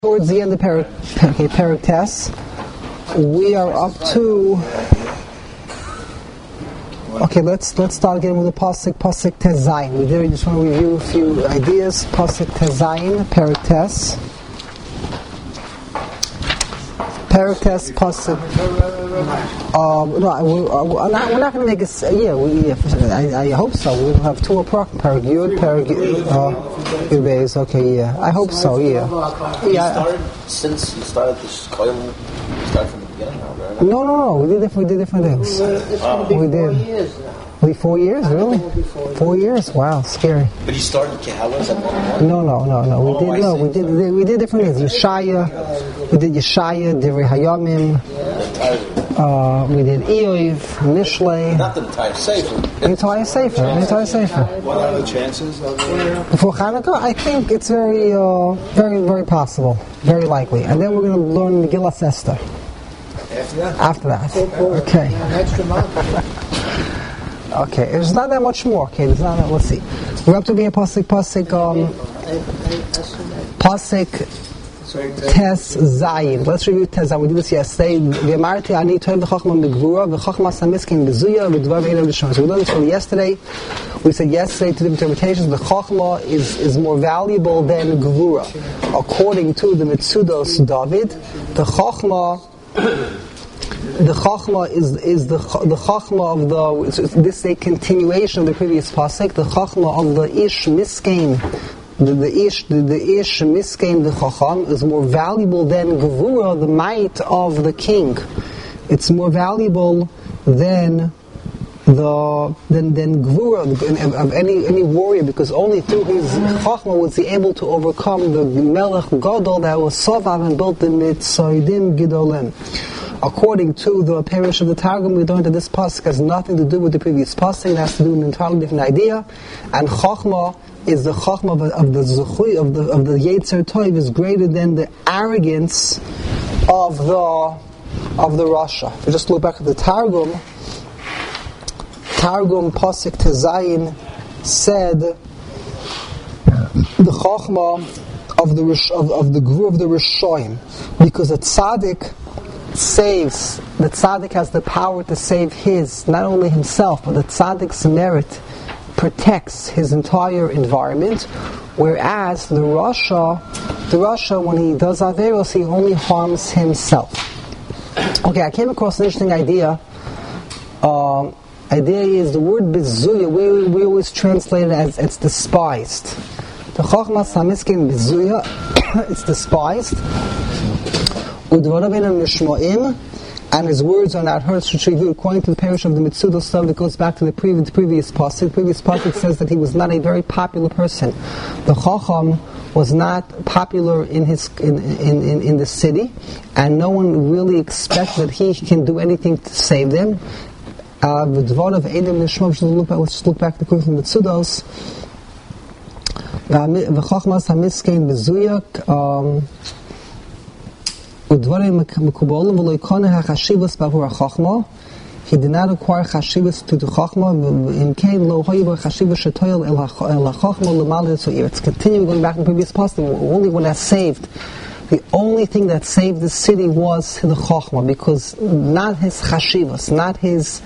Towards the end of Perek Tes, we are up to. Okay, let's start again with the Pasuk Tes Zayin. We just want to review a few ideas. Pasuk Tes Zayin, Perek Tes. Perek Tes Pasuk. We're not going to make it. I hope so. We'll have two Perek Yud, Perek Yud. Okay, yeah. I hope so. Yeah. Since you started this coil, you started from the beginning, right? No. We did different things. We did. 4 years now. Only 4 years, really? 4 years? Wow, scary. But you started Kehalas at 1 No. We did different things. We did Yeshaya, Divrei Hayamim. We did Eoiv, Mishlei. Not the entire Sefer. The entire Sefer. What are the chances of Before Hanukkah, I think it's very, very possible, very likely. And then we're going to learn Megillas Esther. After that. Okay. An extra month. Okay, there's not that much more. Okay, there's not that. Let's see. We're up to be a Pasuk Tes Zayin. Let's review Tes Zayin. We did this yesterday. V'amarti ani toiv v'chachma megvura v'chachma samiskin b'zuya v'dvar v'einav l'shon. So we learned this from yesterday. We said yesterday to the interpretations the chachma is more valuable than gvura. According to the Mitzudos David, the chachma is the chachma of the. This is a continuation of the previous pasuk. The chachma of the ish miskein, the ish miskein, the chacham is more valuable than gevura, the might of the king. It's more valuable than gevura of any warrior, because only through his chachma was he able to overcome the melech gadol that was sovav and built the mitzoidim gidolim. According to the parish of the Targum, we learned that this pasuk has nothing to do with the previous pasuk. It has to do with an entirely different idea. And chachma is the chachma of the zuchui of the Yetzer Tov is greater than the arrogance of the Rasha. If you just look back at the Targum pasuk Tes Zayin said the chachma of the guru of the Rishoyim, because a tzaddik saves, the tzaddik has the power to save not only himself, but the tzaddik's merit protects his entire environment, whereas the Rasha, when he does Averos, he only harms himself. Okay, I came across an interesting idea. Idea is the word bezuya, we always translate it as it's despised. The Chachma Samiskin bezuya, it's despised. And his words are not heard. According to the parish of the Mitzudos stuff, it goes back to the previous pasuk. The previous pasuk says that he was not a very popular person. The Chacham was not popular in the city, and no one really expected that he can do anything to save them. Let's look back to the quote from the Mitzudos. He did not acquire chashivas to the chachma. It's continuing going back to the previous pasuk. The only thing that saved the city was the chachma, because not his chashivas, not his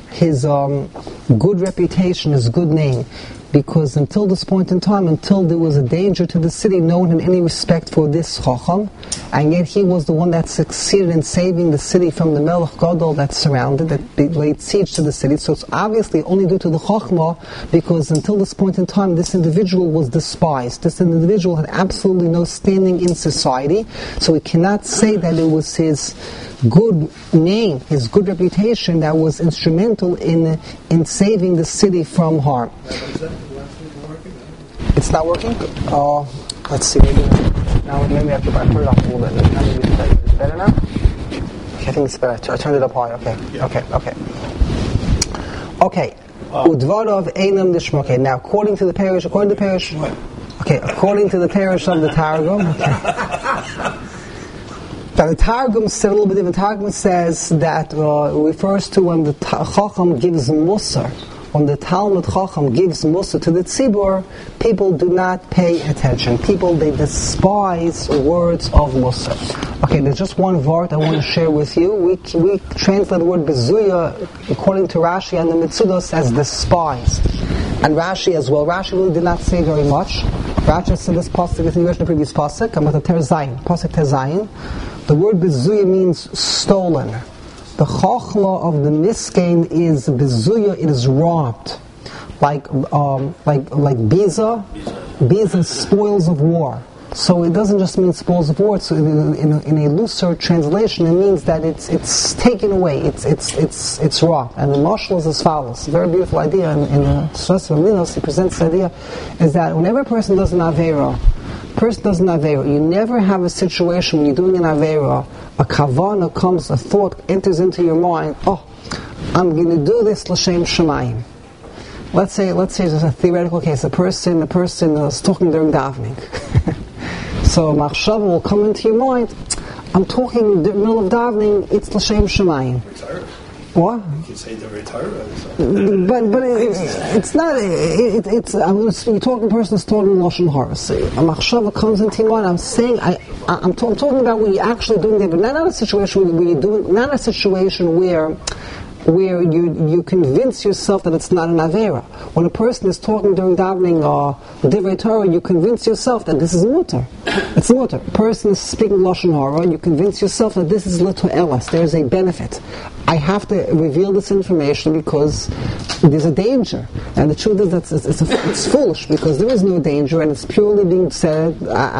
good reputation, his good name. Because until this point in time, until there was a danger to the city, no one had any respect for this chacham, and yet he was the one that succeeded in saving the city from the melech gadol that surrounded, that laid siege to the city. So it's obviously only due to the chachma, because until this point in time, this individual was despised. This individual had absolutely no standing in society, so we cannot say that it was his good name, his good reputation that was instrumental in saving the city from harm. It's not working? Let's see. Maybe I have to put it off a little bit. It's better now? Okay, I think it's better. I turned it up high. Okay. Udvarov einam nishma. Okay, now according to the parish of the Targum. Now the Targum said a little bit different. The Targum says that refers to when the Chacham gives Musar when the Talmud Chacham gives Mussar to the Tzibur, people do not pay attention. People, they despise words of Mussar. Okay, there's just one word I want to share with you. We translate the word bezuya, according to Rashi and the Mitzudos, as despised. And Rashi as well. Rashi really did not say very much. Rashi said this pasuk, if you mentioned the previous pasuk, about the Terzayin, pasuk Terzayin. The word bezuya means stolen. The chachma of the miskein is bezuya, it is robbed. Like biza. Biza is spoils of war. So it doesn't just mean spoils of war. So in a looser translation, it means that it's taken away. It's robbed. And the mashal is as follows. A very beautiful idea in the Shas Minos. He presents the idea is that whenever a person does an avera, you never have a situation when you're doing an avera, a kavana comes, a thought enters into your mind. Oh, I'm going to do this l'shem shemayim. Let's say there's a theoretical case. A person is talking during davening. So machshava will come into your mind. I'm talking in the middle of davening. It's l'shem shemayim. What? You can say the retire. But it's not. You're talking. Person is talking lashon hara. A machshava comes into your mind. I'm saying. I'm talking about when you're actually doing that. Not a situation where you're doing. Not a situation where you convince yourself that it's not an avera. When a person is talking during davening or divrei Torah, you convince yourself that this is mutar. It's mutar. A person is speaking lashon hara, you convince yourself that this is lito elas. There's a benefit. I have to reveal this information because there's a danger. And the truth is that it's foolish because there is no danger and it's purely being said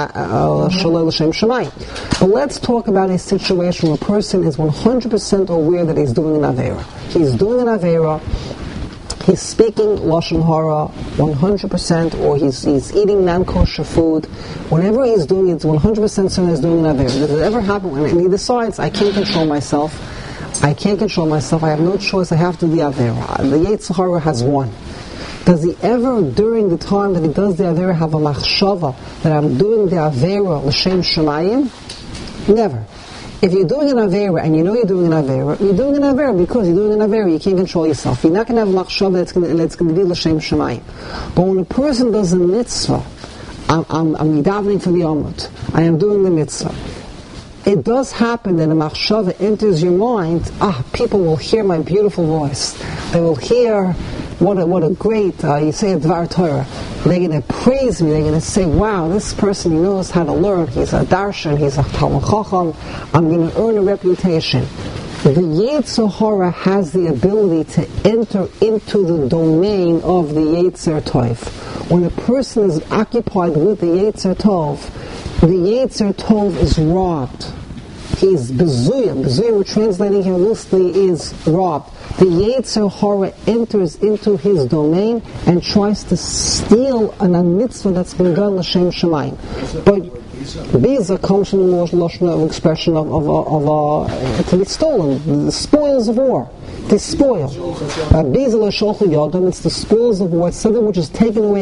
shalom l'shem shemayim. But let's talk about a situation where a person is 100% aware that he's doing an avera. He's doing an avera. He's speaking lashon hara 100%, or he's eating non-kosher food. Whenever he's doing it, it's 100% certain he's doing an avera. Does it ever happen? And he decides, I can't control myself. I have no choice. I have to do the avera. The Yetzer Hara has won. Does he ever, during the time that he does the avera, have a machshava that I'm doing the avera l'shem shemayim? Never. If you're doing an avera and you know you're doing an avera, you're doing an avera because you're doing an avera. You can't control yourself. You're not going to have a machshava that's going to be l'shem shemayim. But when a person does a mitzvah, I'm davening for the amud. I am doing the mitzvah. It does happen that a machshava enters your mind. People will hear my beautiful voice. They will hear what a great, you say a Dvar Torah. They're going to praise me. They're going to say, wow, this person, he knows how to learn. He's a darshan. He's a Talmud Chacham. I'm going to earn a reputation. The Yetzer Hara has the ability to enter into the domain of the Yetzer Tov. When a person is occupied with the Yetzer Tov, the Yetzer Tov is robbed. He's bezuya. Bezuya, we're translating here loosely, is robbed. The Yetzer Hara enters into his domain and tries to steal an mitzvah that's been done l'shem shemayim. But biza comes from the lashon expression of to be stolen, the spoils of war. They spoil. Biza l'sholchu yodam. It's the spoils of war. It's something which is taken away.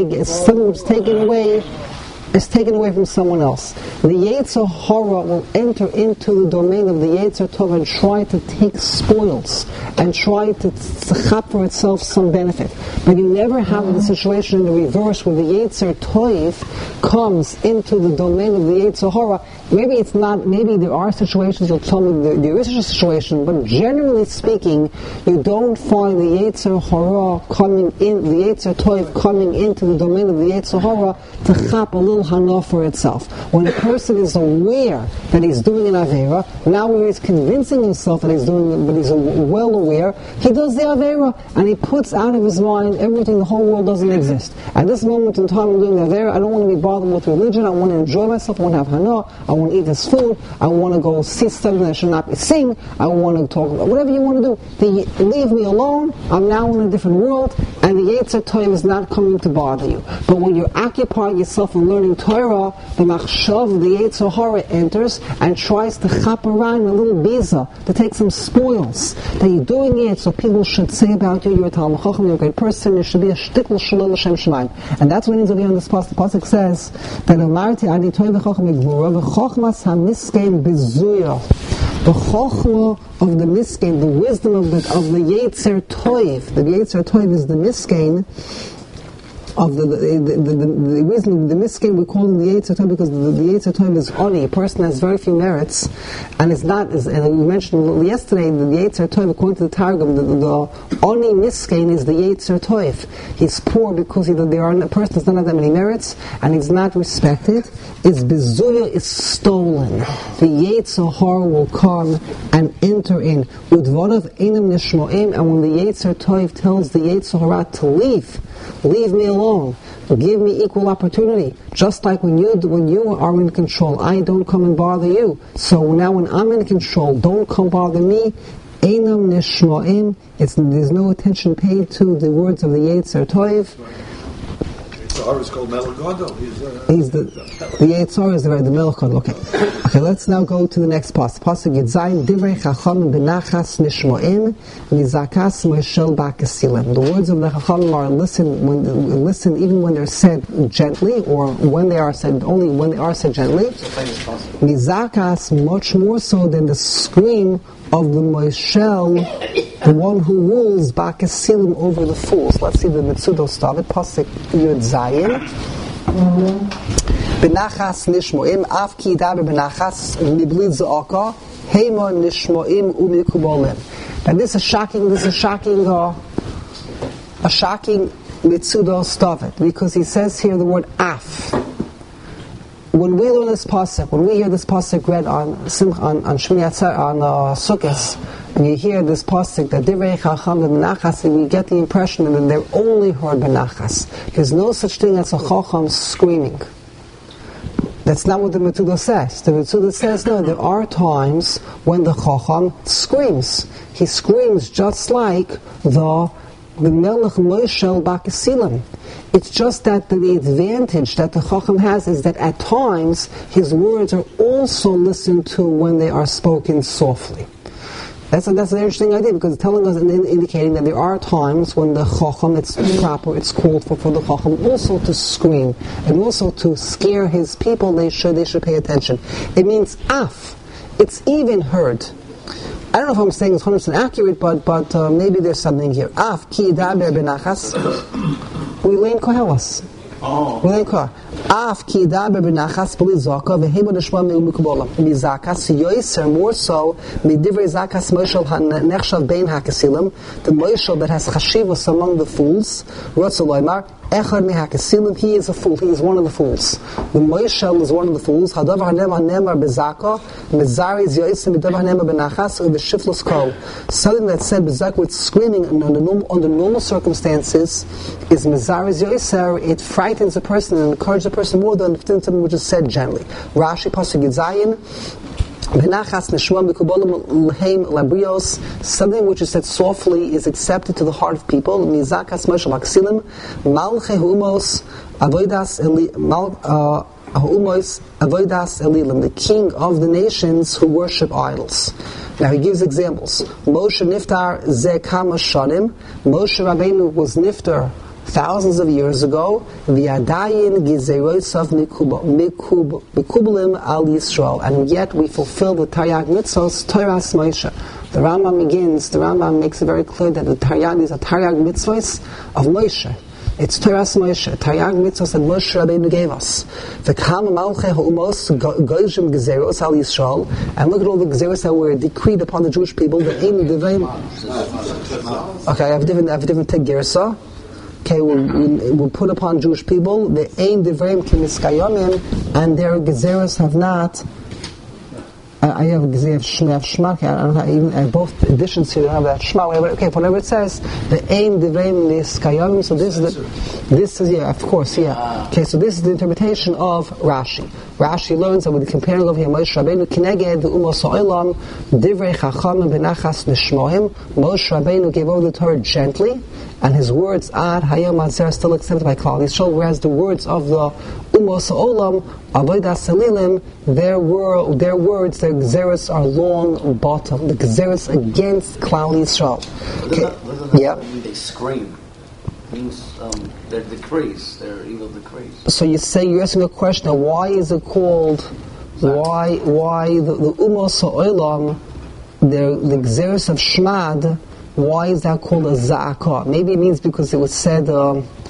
Is taken away from someone else. The Yetzer Hara will enter into the domain of the Yetzer Tov and try to take spoils and try to chap for itself some benefit. But you never have the situation in the reverse where the Yetzer Tov comes into the domain of the Yetzer Hara. Maybe it's not. Maybe there are situations. You'll tell me there is a situation, but generally speaking, you don't find the Yetzer Hara coming in, the Yetzer Tov coming into the domain of the Yetzer Hara to chap a little hana for itself. When a person is aware that he's doing an avera, now when he's convincing himself that he's doing it, but he's well aware, he does the avera and he puts out of his mind everything. The whole world doesn't exist. At this moment in time, I'm doing the avera. I don't want to be bothered with religion. I want to enjoy myself. I want to have hana. I want to eat this food. I want to go see something that I should not be seeing. I want to talk about whatever you want to do. Leave me alone. I'm now in a different world, and the Yetzer Tov is not coming to bother you. But when you occupy yourself in learning Torah, the machshav, the Yetzer Hara enters and tries to chap around a little biza, to take some spoils. That you're doing it so people should say about you, you're a Talmud Chacham, you're a great person, you should be a shtikl shalom l'shem shemayim. And that's what it means over here in this pasuk. The pasuk says that Amarti adi toiv v'chacham yigvura v'chachmas hamiskein bezuya. The chokhmah of the miskein, the wisdom of the Yetzer Toiv. The Yetzer Toiv is the miskein of the reason the miskein we call him the Yetzer Toiv because the Yetzer Toiv is oni. A person has very few merits, and it's not. And we mentioned yesterday the Yetzer Toiv according to the Targum, the oni miskein is the Yetzer Toiv. He's poor because the person does not have that many merits, and he's not respected. His bezuya is stolen. The Yetzer Hara will come and enter in. Udvarav einam nishmoim, and when the Yetzer Toiv tells the Yetzer Hara to leave me alone, give me equal opportunity. Just like when you are in control, I don't come and bother you. So now when I'm in control, don't come bother me. Einam nishmoim. There's no attention paid to the words of the Yetzer Toiv. Or is called Melech. He's the Yetzer is the Melech. Okay, let's now go to the next pasuk. Pasuk Yitzayin Divrei Chacham Benachas Nishmoim Mizakas Moshel Bakasilim. The words of the Chacham are listen even when they're said gently, or when they are said only when they are said gently. Mizakas much more so than the scream of the Moshel, the one who rules Bakasilim over the fools. Let's see the Mitzudo Stavit Pasuk Yud Zayin. Benachas nishmoim af ki daber benachas mibli zaka hema nishmoim umikubolim. And this is shocking. A shocking Mitzudo Stavit, because he says here the word af. When we learn this pasuk, when we hear this pasuk read on Shmini Atzeret, on Sukkot, and you hear this pasuk that Divrei Chacham Benachas, and you get the impression that they're only heard Benachas. There's no such thing as a Chacham screaming. That's not what the Mitzudo says. The Mitzudo says, no, there are times when the Chacham screams. He screams just like the Melech Moshel Bakasilim. It's just that the advantage that the Chacham has is that at times his words are also listened to when they are spoken softly. That's an interesting idea, because it's telling us and indicating that there are times when the Chacham, it's proper, it's called for the Chacham also to scream and also to scare his people. They should pay attention. It means af. It's even heard. I don't know if I'm saying it's 100% accurate, but maybe there's something here. Af ki daber benachas. We learn kohelas. We learn kohelas. Af ki daber benachas b'li zaka v'hema nishma me'umukubolam. Mizakas yoiser more so midivrei zakas moshel hanechshav bein hakasilim, the moshel that has chashivos among the fools. Rotzaloymar echad mehakasilim. He is a fool. He is one of the fools. The moshel is one of the fools. Hadavar hanema nemar bezaka mezariz yoiser midavar hanema benachas u'v'shiflos kol. Something that said bezaka with screaming under normal circumstances is mezariz yoiser. It frightens a person and encourages a person more than something which is said gently. Rashi pasuk Yitzayin Benachas neshma mikubolim lehem labrios. Something which is said softly is accepted to the heart of people. Mizakas moshel bakasilim malche humos avodas humos avodas elilim, the king of the nations who worship idols. Now he gives examples. Moshe niftar ze kama shanim. Moshe Rabbeinu was niftar thousands of years ago. V'yadayin gizerosav mikubelim al Yisrael, and yet we fulfill the Taryag mitzvos Toras Moshe. The Rambam makes it very clear that the Taryag is a Taryag mitzvos of Moshe. It's Toras Moshe, Taryag mitzvos that Moshe Rabbeinu gave us. V'kam malchei ha'umos goyim gezeros al Yisrael, and look at all the gezeros that were decreed upon the Jewish people. Okay, I have a different tegersa. Okay, we'll put upon Jewish people the ein devreim kemiskayomim, and their gezeros have not. I have shma. I don't have even both editions here. I have that shma. Okay, whatever it says, the ein devreim miskayomim. So this is yeah, of course, yeah. Okay, so this is the interpretation of Rashi. Rashi learns that with the comparing of Moshe Rabbeinu kineged the umos ha'olam divrei chachamim benachas nishmohim. Moshe Rabbeinu gave over the Torah gently, and his words ad hayom azer still accepted by Klal Yisrael, whereas the words of the umos ha'olam avodas elilim, their words, their gezeros are long bottom. The gezeros against Klal Yisrael. Okay, yeah. They scream. Means they're decrees. They're evil decrees. So you're asking a question. Why is it called? Why the umos ha'olam the Gzeres of Shmad, why is that called a Za'akah? Maybe it means because it was said, I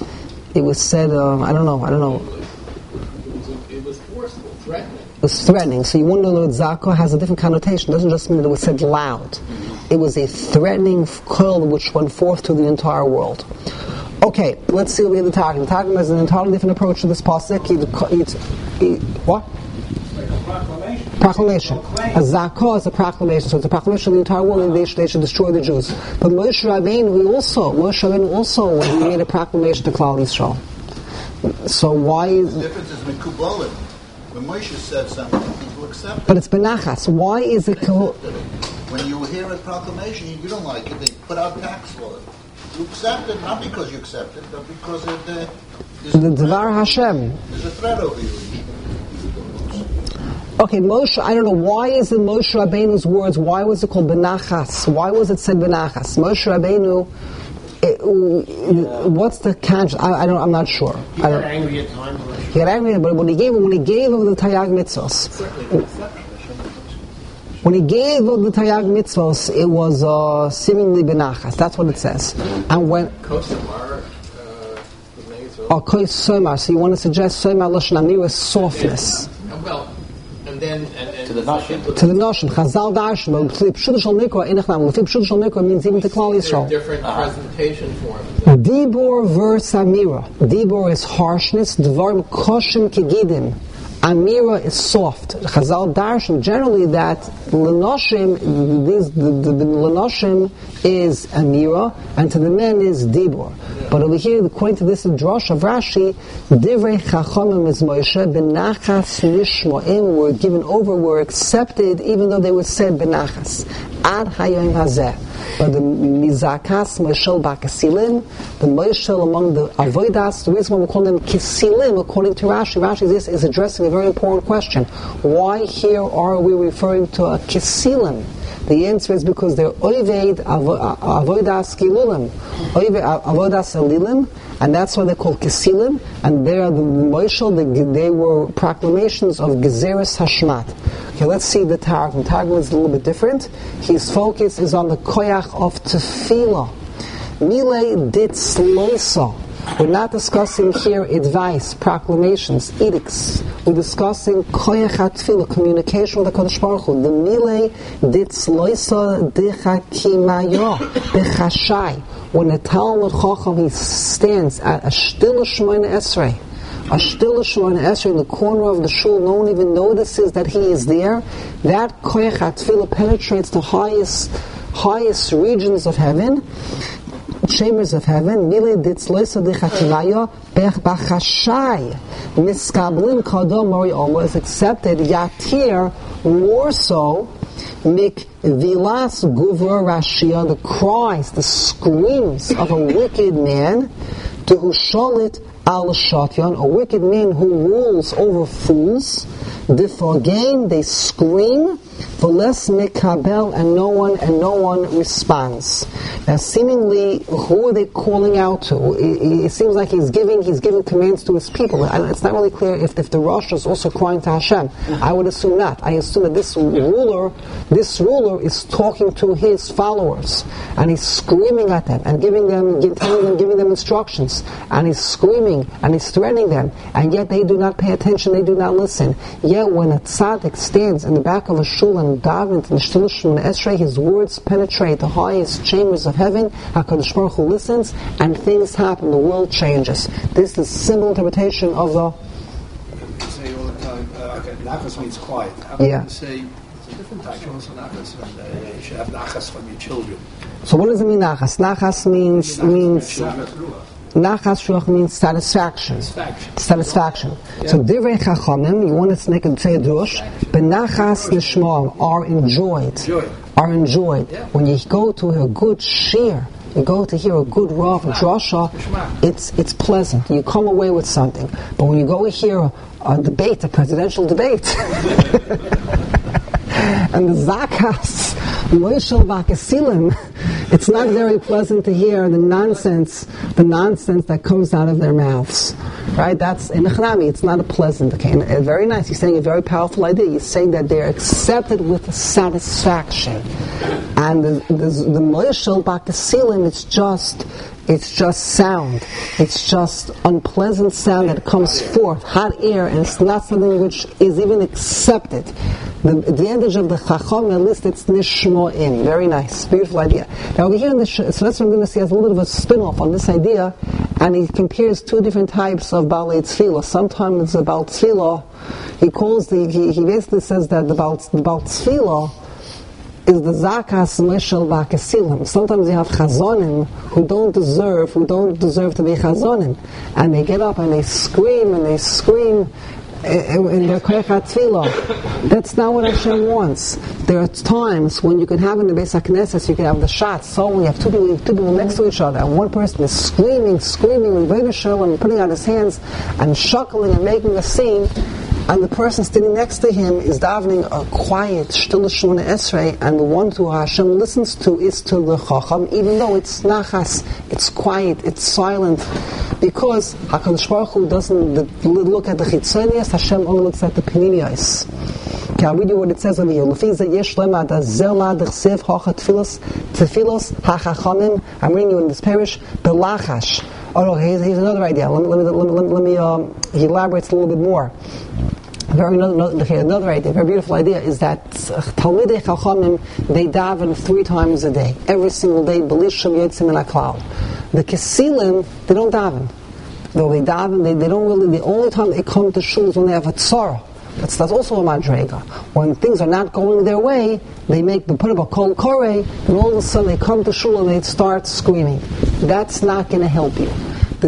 don't know. It was forceful, threatening. It was threatening. So you want to know that Za'akah has a different connotation. It doesn't just mean that it was said loud. It was a threatening call which went forth to the entire world. Okay, let's see what we have the Targum. The Targum has an entirely different approach to this pasuk. What? Like a Proclamation. proclamation. A zakah is a proclamation, so it's a proclamation of the entire world, and they should destroy the Jews. But Moshe Rabbeinu also, when he made a proclamation to Klal Yisrael. So why is the difference is Mekubalim. When Moshe said something, people accept it. But it's benachas. Why is it? When you hear a proclamation, you don't like it. They put out tax laws. You accept it not because you accept it, but because there's the Dvar Hashem. There's a threat over you. Okay, Moshe, I don't know, why is in Moshe Rabbeinu's words, why was it called benachas? Why was it said benachas? Moshe Rabbeinu, what's the context? I'm not sure. He got angry at times. He got angry, but when he gave over the Taryag Mitzvos, when he gave over the Taryag Mitzvos, it was seemingly benachas. That's what it says. And when Kosamar, Kois Somar, so you want to suggest Somar Lashon Amira is softness. well, and then To the Nashim. To the Nashim, Chazal Darshan, but Pshudah Shal Mikra, Inachnam, Pshudah Shal Mikra means even to Klal Yisrael. different presentation forms. Dibor versus Amira. Dibor is harshness, Dvarim Koshim Kegidim. Amira is soft. Chazal Darshan, generally that L'Noshim, the L'Noshim is Amira, and to the men is Dibor. But over here, according to this Drash of Rashi, Divrei Chachamim is Moshe, Benachas Nishmoim were given over, were accepted, even though they were said Benachas. Ad Hayom Hazeh. But the Mizakas Moshel Bakasilim, the Moshel among the Avodas, the reason why we call them Kisilim, according to Rashi, this is addressing a very important question. Why here are we referring to a Kisilim? The answer is because they're Oived Avodas Kilulim, Avodas Elilim, and that's why they're called Kisilim, and they are the Moshel, they were proclamations of Gezeres Hashmat. Okay, let's see the Targum. The Targum is a little bit different. His focus is on the koyach of tefillah. Milei ditzloisa. We're not discussing here advice, proclamations, edicts. We're discussing koyach tefillah, communication with the Kadosh Baruch Hu. The milei ditzloisa dechakimayo dechashai. When a Talmud Chacham he stands at a Shtila Shemona Esrei, a Shtila Shemona Esrei in the corner of the shul, no one even notices that he is there. That koyach tefillah penetrates the highest regions of heaven, chambers of heaven. Mile ditzloisa dechakimayo bechbachashai miskablim kadom mori omo is accepted yatir more so. Mik vilas guvra rashia, the cries, the screams of a wicked man, to husholit al shatyan, a wicked man who rules over fools. Difagain, they scream, v'les mikabel, and no one responds. Now, seemingly, who are they calling out to? It seems like he's giving commands to his people. It's not really clear if the Rosh is also crying to Hashem. I would assume not. I assume that this ruler is talking to his followers, and he's screaming at them and giving them instructions, and he's screaming and he's threatening them, and yet they do not pay attention. They do not listen. Yet when a tzaddik stands in the back of a shul and davens in the Shtila Shemona Esrei, his words penetrate the highest chambers of heaven. HaKadosh Baruch Hu listens, and things happen. The world changes. This is a simple interpretation of the. You say all the time, nachas means quiet. How Yeah. you say it's a different type of nachas, and you should have nachas from your children. So what does it mean, nachas? Nachas means Nachas Ruach means satisfaction. Satisfaction. Yeah. So Divrei Chachamim, you want to say a drush, Benachas Nishma'am, are enjoyed. Yeah. When you go to a good shir, you go to hear a good Rav Drasha, it's pleasant. You come away with something. But when you go hear a debate, a presidential debate, and the Zakas, Moshel Vakasilim, it's not very pleasant to hear the nonsense that comes out of their mouths. Right? That's in Echnami. It's not a pleasant. Okay, and very nice. He's saying a very powerful idea. He's saying that they're accepted with satisfaction, and the Moishel Bakasilim, it's just sound. It's just unpleasant sound that comes forth, hot air, and it's not something which is even accepted. The advantage of the Chacham, at least it's nishmo'im. Very nice, beautiful idea. Now over here in the so that's what I'm going to see as a little bit of a spin-off on this idea, and he compares two different types of Balei Tzfilah. Sometimes it's about Tzfilah. He basically says that the Baal Tzfilah is the zakas meshel v'akasilim. Sometimes you have chazonim who don't deserve to be chazonim, and they get up and they scream in their koyach tefillah. That's not what Hashem wants. There are times when you can have in the Beis HaKnesses, you can have the shots. So when you have two people next to each other, and one person is screaming, and putting out his hands and shuckling and making a scene, and the person standing next to him is davening a quiet Sh'tila Shemona Esrei, and the one who Hashem listens to is to the Chacham, even though it's nachas, it's quiet, it's silent, because HaKadosh Baruch Hu doesn't look at the chitzonius, Hashem only looks at the peninios. Okay, I'll read you what it says over here. I'm reading you in this parish, Belachash. Oh no, here's another idea. Let me he elaborates a little bit more. Another idea, very beautiful idea, is that Talmidei Chachamim, they daven 3 times a day, every single day. B'lisham Yotzim Min HaKlal. The Kesilim, they don't daven. Though they daven, they don't really. The only time they come to shul is when they have a tzara. That's also a madrega. When things are not going their way, they put up a kol koreh, and all of a sudden they come to shul and they start screaming. That's not going to help you. The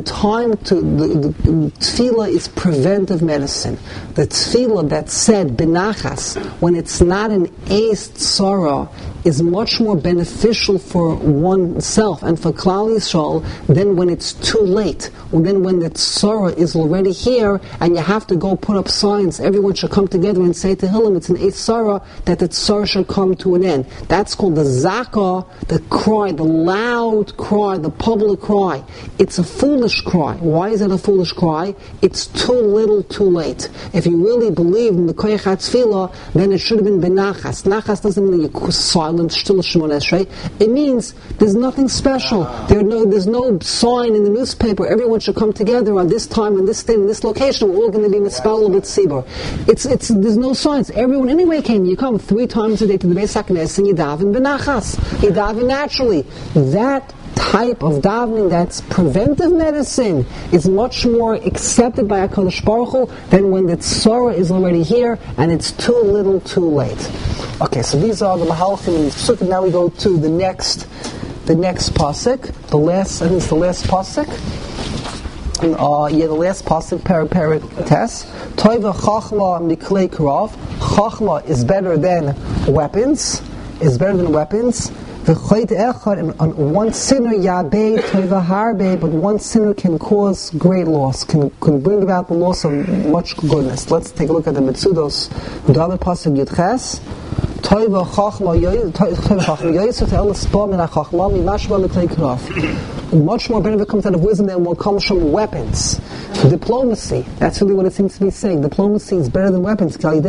tefillah is preventive medicine. The tefillah that's said benachas, when it's not an eis tzara, is much more beneficial for oneself and for Klal Yisrael than when it's too late, or then when the tzara is already here and you have to go put up signs. Everyone should come together and say to Hillel, it's an eis tzara, that the tzara should come to an end. That's called the zakah, the cry, the loud cry, the public cry. It's a foolish cry. Why is it a foolish cry? It's too little, too late. If you really believe in the koyach tefillah, then it should have been benachas. Nachas doesn't mean you're silent, Sh'tila Shemona Esrei. It means there's nothing special. There's no sign in the newspaper. Everyone should come together on this time, on this day, in this location. We're all going to be mispelled with Sibur. There's no signs. Everyone anyway came. You come 3 times a day to the Beis HaKnesses and you daven benachas. You daven naturally. That type of davening that's preventive medicine is much more accepted by HaKadosh Baruch Hu than when the tzara is already here and it's too little, too late. Okay, so these are the mahalchim in the psukim. Now we go to the next pasuk, the last pasuk. The last pasuk, parak tes. Toiva chachma miklei krav. Chachma is better than weapons. On one sinner yabei toiva harbe, but one sinner can cause great loss, can bring about the loss of much goodness. Let's take a look at the Metzudos. The other pasuk Yudches. Toiva chachma yoyisot el spam min hachachma mimashma miklei krav. Much more benefit comes out of wisdom than what comes from weapons. Diplomacy, that's really what it seems to be saying. Diplomacy is better than weapons. Through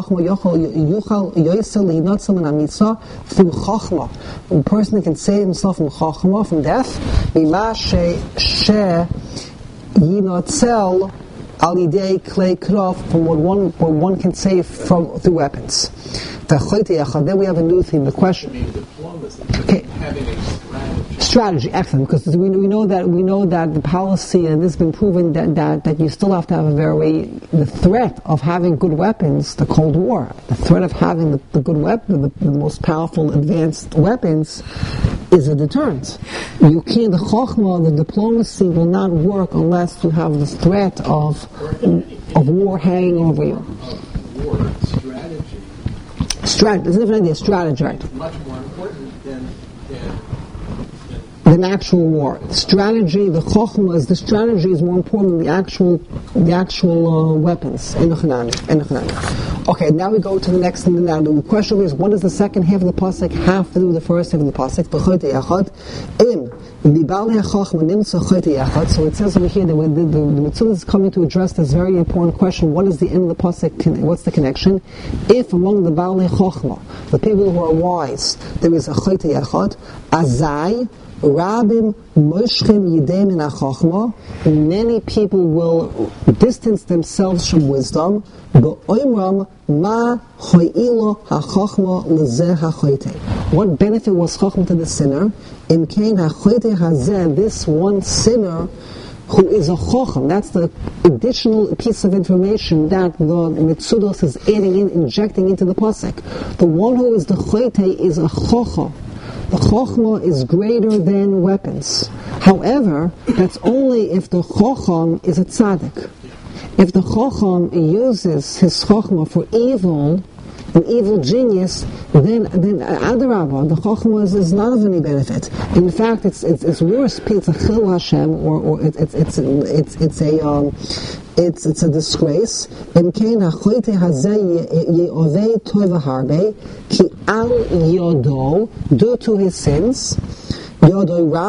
chachma, a person can save himself from chachma, from death. From what one can save through weapons. Then we have a new theme. The question. Okay. Strategy, excellent, because we know that the policy, and this has been proven that you still have to have the threat of having good weapons, the Cold War, the threat of having the good weapon, the most powerful advanced weapons, is a deterrent. You can't, the chokhmah, the diplomacy will not work unless you have the threat of war hanging over you. Strategy. There's a different idea. Strategy, right? Much more important than actual war. Strategy, the chokhmah is the strategy is more important than the actual weapons. Okay, now we go to the next thing. Now the question is, what does the second half of the pasuk have to do with the first half of the pasuk? So it says over here that the Mitzvah is coming to address this very important question: what is the end of the pasuk? What's the connection? If among the Baalei Chochma, the people who are wise, there is a Chote Echad, Azai Rabim Moshchem Yidei Min HaChochma, many people will distance themselves from wisdom. Be'oimram Ma Cho'ilo HaChochma L'zeh HaChote. What benefit was Chochma to the sinner? In Kain HaChote Hazeh, this one sinner who is a Chochem. That's the additional piece of information that the Mitzudos is injecting into the pasuk. The one who is the Chote is a Chochem. The Chochmah is greater than weapons. However, that's only if the Chocham is a tzaddik. If the Chocham uses his Chochmah for evil, an evil genius, then Adarabah, the Chochmah is not of any benefit. In fact, it's worse. It's a Chil Hashem, or it's a disgrace. Due to his sins, many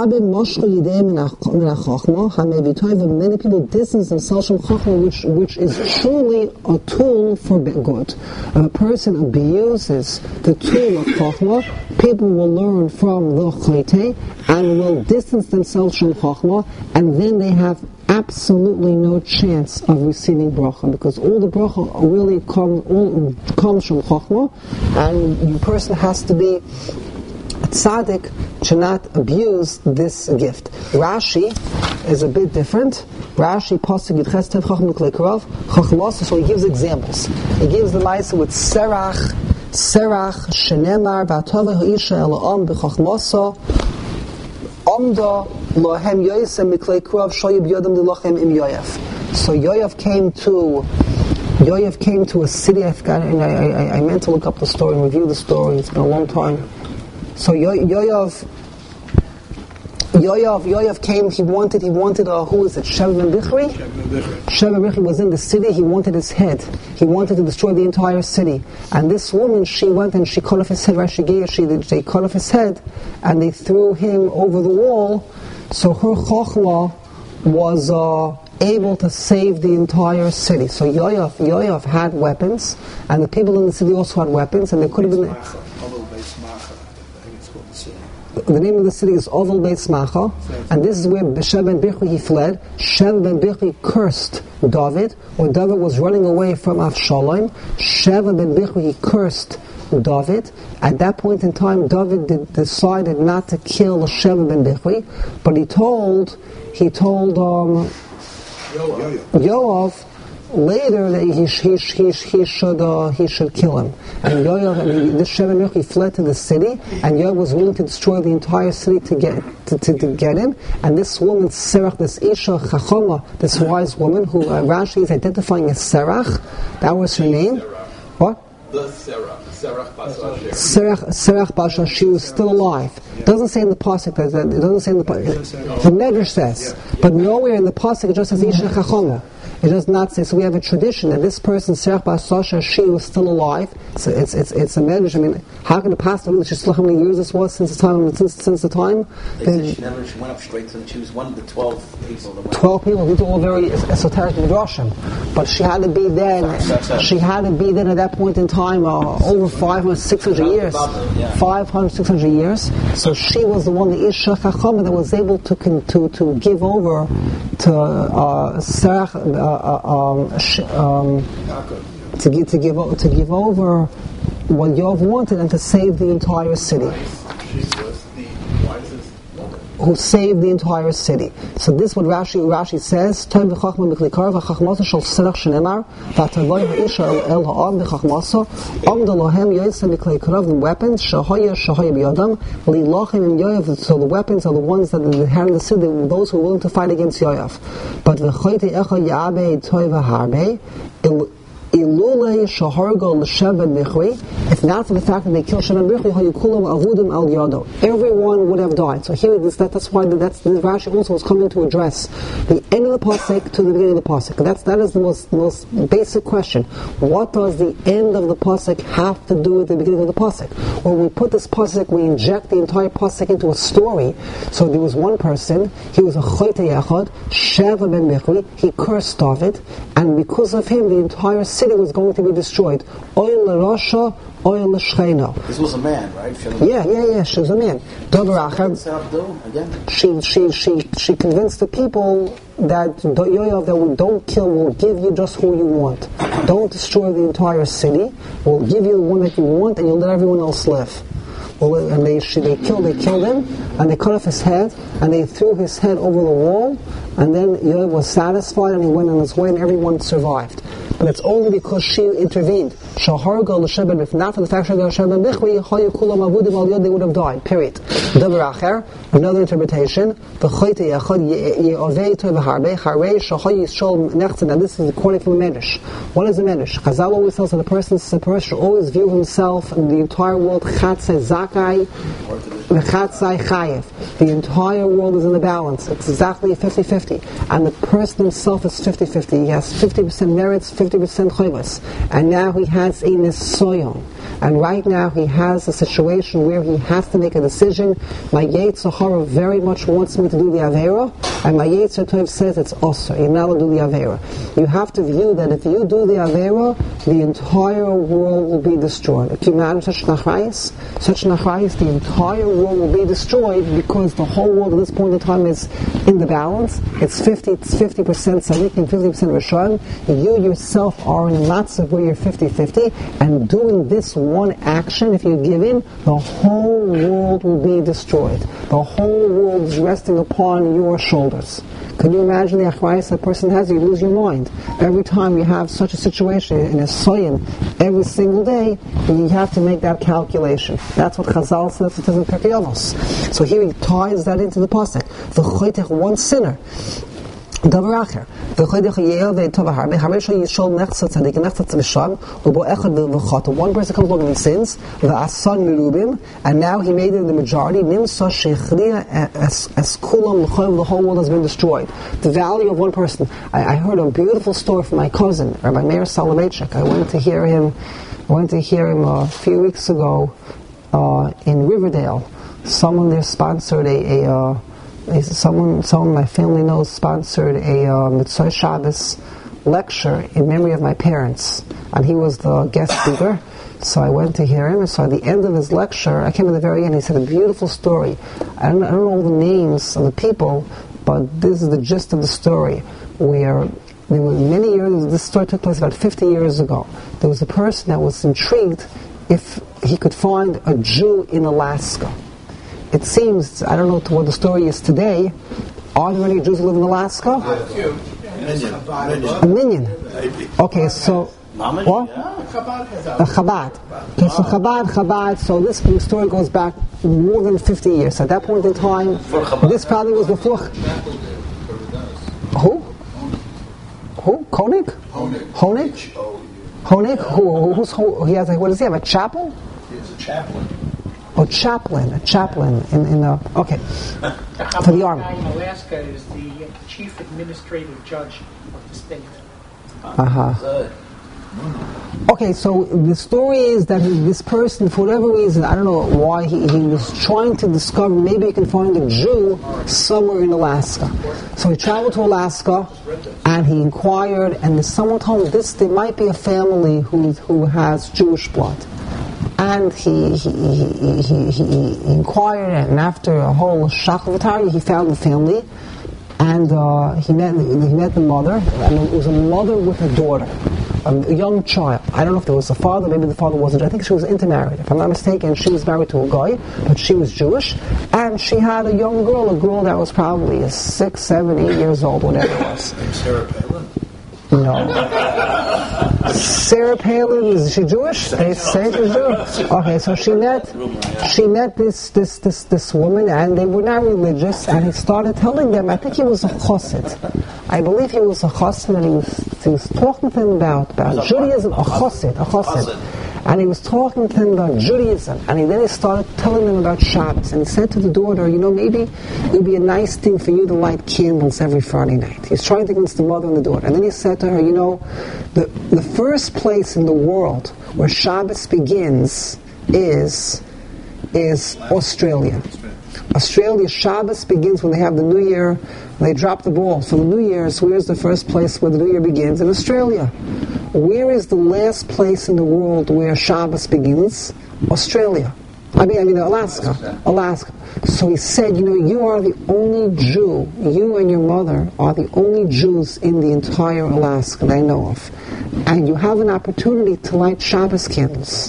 people distance themselves from Chochmah, which is truly a tool for good. If a person abuses the tool of Chochmah, people will learn from the Chote and will distance themselves from Chochmah, and then they have absolutely no chance of receiving bracha, because all the bracha really comes from Chochmah, and the person has to be a tzaddik to not abuse this gift. Rashi is a bit different. Rashi pasuk Yudches Tev Chacham L'Klei Chachmasa, so he gives examples. He gives the Maisa with Serach, Shenemar, V'atova Ha'isha Ela'am B'Chachmasa, Amda Lohem Yoyesem Miklei Krov Shoyib Yodem L'Lochem Im Yoyev. So Yoyev came to a city. I forgot, and I meant to look up the story and review the story. It's been a long time. So Yoyev came. He wanted. Who is it? Sheva ben Bichri. Sheva ben Bichri was in the city. He wanted his head. He wanted to destroy the entire city. And this woman, she went and she cut off his head. They cut off his head, and they threw him over the wall. So her chokhmah was able to save the entire city. So Yoyev had weapons, and the people in the city also had weapons, and they could have been. The name of the city is Oval Beit Smacha, and this is where Sheva ben Bichri he fled. Sheva ben Bichri cursed David when David was running away from Avshalom. Sheva ben Bichri he cursed David. At that point in time, David decided not to kill Sheva ben Bichri, but he told Yoav later that he should kill him. And this Sheva ben Bichri fled to the city, and Yoav was willing to destroy the entire city to get him. And this woman, Serach, this Isha Chachoma, this wise woman, who Rashi is identifying as Serach, that was her name. What? Serach Basha, she was still alive. It doesn't say in the pasuk that. It doesn't say in the pasuk. The Medrash says, but nowhere in the pasuk it just says Isha Chachoma. It does not say. So we have a tradition that this person, Serach Basha, she was still alive. So it's a Medrash. I mean, how can it possibly? She still how many years this was since the time? She went up straight to them. She was one of the 12 people. 12 people. These are all very esoteric midrashim, but she had to be then. She had to be then at that point in time over 500, 600 years. 500, 600 years. So she was the one, the Isha Chachama, that was able to give over to Serach. To give over what Yoav wanted and to save the entire city. She was the wisest woman. Who saved the entire city. So this is what Rashi says. The weapons, so the weapons are the ones that they had in the city, those who are willing to fight against Yoav. But V'ilulei shaharga l'Sheva Bichri, if not for the fact that they killed Sheva Bichri, hayukulam avudim al yado. Everyone would have died. So here, that's why this Rashi also was coming to address the end of the pasuk to the beginning of the pasuk. That is the most basic question. What does the end of the pasuk have to do with the beginning of the pasuk? When we put this pasuk, we inject the entire pasuk into a story. So there was one person, he was a choyte yachad, Sheva ben Bichri, he cursed David, and because of him, the entire city was going to be destroyed. Oil l'rasha, oil l'shcheino. This was a man, right? Yeah, she was a man. She convinced the people that Yoav, that we don't kill, we'll give you just who you want. Don't destroy the entire city. We'll give you the one that you want, and you'll let everyone else live. Well, and they killed him, and they cut off his head, and they threw his head over the wall, and then Yoav was satisfied, and he went on his way, and everyone survived. But it's only because she intervened. Shaharga l'Sheba, if not for the fact that Sheba Bichri, hayu kulam avudim al yod, they would have died. Period. Davar acher, another interpretation. The choyte yachad ye'ovei to v'harbe harei shahay yishol nechtzed. Now this is according from the Medrash. What is the Medrash? Chazal always tells that the person should always view himself and the entire world chatzai zakai v'chatzai chayev. The entire world is in the balance. It's exactly 50-50. And the person himself is 50-50. He has 50% merits, 50% chayvus. And now he has a nisoyon. And right now he has a situation where he has to make a decision. My Yetzer Hara very much wants me to do the Aveira, and my Yetzer Tov says it's also. You're not allowed to do the Aveira. You have to view that if you do the Aveira, the entire world will be destroyed. If you imagine such nachayis, the entire world will be destroyed because the whole world at this point in time is in the balance. It's 50% Tzaddik and 50% Rishon. You yourself are in lots of where you're 50-50, and doing this one action, if you give in, the whole world will be destroyed. The whole world is resting upon your shoulders. Can you imagine the achrayus a person has? You lose your mind. Every time you have such a situation in a soyin, every single day, you have to make that calculation. That's what Chazal says it is in Pirkei Avos. So here he ties that into the pasuk. The choytech, one sinner. Davar acher. One person comes along and he sins, and now he made it in the majority. The whole world has been destroyed. The value of one person. I heard a beautiful story from my cousin, Rabbi Meir Soloveitchik. I went to hear him a few weeks ago in Riverdale. Someone there sponsored someone my family knows sponsored a Mitzvah Shabbos lecture in memory of my parents, and he was the guest speaker. So I went to hear him, and so at the end of his lecture, I came at the very end, he said a beautiful story. I don't know all the names of the people, but this is the gist of the story, where there were many years, this story took place about 50 years ago. There was a person that was intrigued if he could find a Jew in Alaska. It seems, I don't know what the story is today. Are there any Jews who live in Alaska? A million. Okay, so what? Chabad. Okay, so Chabad. So this story goes back more than 50 years. At that point in time, this probably was before. Who? Koenig? Honig? Who? He has what does he have? A chapel? He has a chaplain. A chaplain in the okay for the army. In Alaska is the chief administrative judge of the state. Okay, so the story is that this person, for whatever reason, I don't know why, he was trying to discover maybe he can find a Jew somewhere in Alaska. So he traveled to Alaska and he inquired, and someone told him there might be a family who has Jewish blood. And he inquired, and after a whole shachvatari, he found the family, and he met the mother, and it was a mother with a daughter, a young child. I don't know if there was a father, maybe the father wasn't. I think she was intermarried, if I'm not mistaken. She was married to a guy, but she was Jewish, and she had a young girl, a girl that was probably 6, 7, 8 years old, whatever it was. Sarah Palin? No. Sarah Palin, is she Jewish? They say she's Jewish. Okay, so she met this woman, and they were not religious, and he started telling them, I think he was a chassid. I believe he was a chassid, and he was talking to them about Judaism, a chassid. And he was talking to them about Judaism, and then he started telling them about Shabbos. And he said to the daughter, maybe it would be a nice thing for you to light candles every Friday night. He's trying to convince the mother and the daughter. And then he said to her, the first place in the world where Shabbos begins is Australia. Australia, Shabbos begins when they have the New Year. They drop the ball. So the New Year's, where's the first place where the New Year begins? In Australia. Where is the last place in the world where Shabbos begins? Australia. I mean Alaska. So he said, you are the only Jew, you and your mother are the only Jews in the entire Alaska that I know of. And you have an opportunity to light Shabbos candles.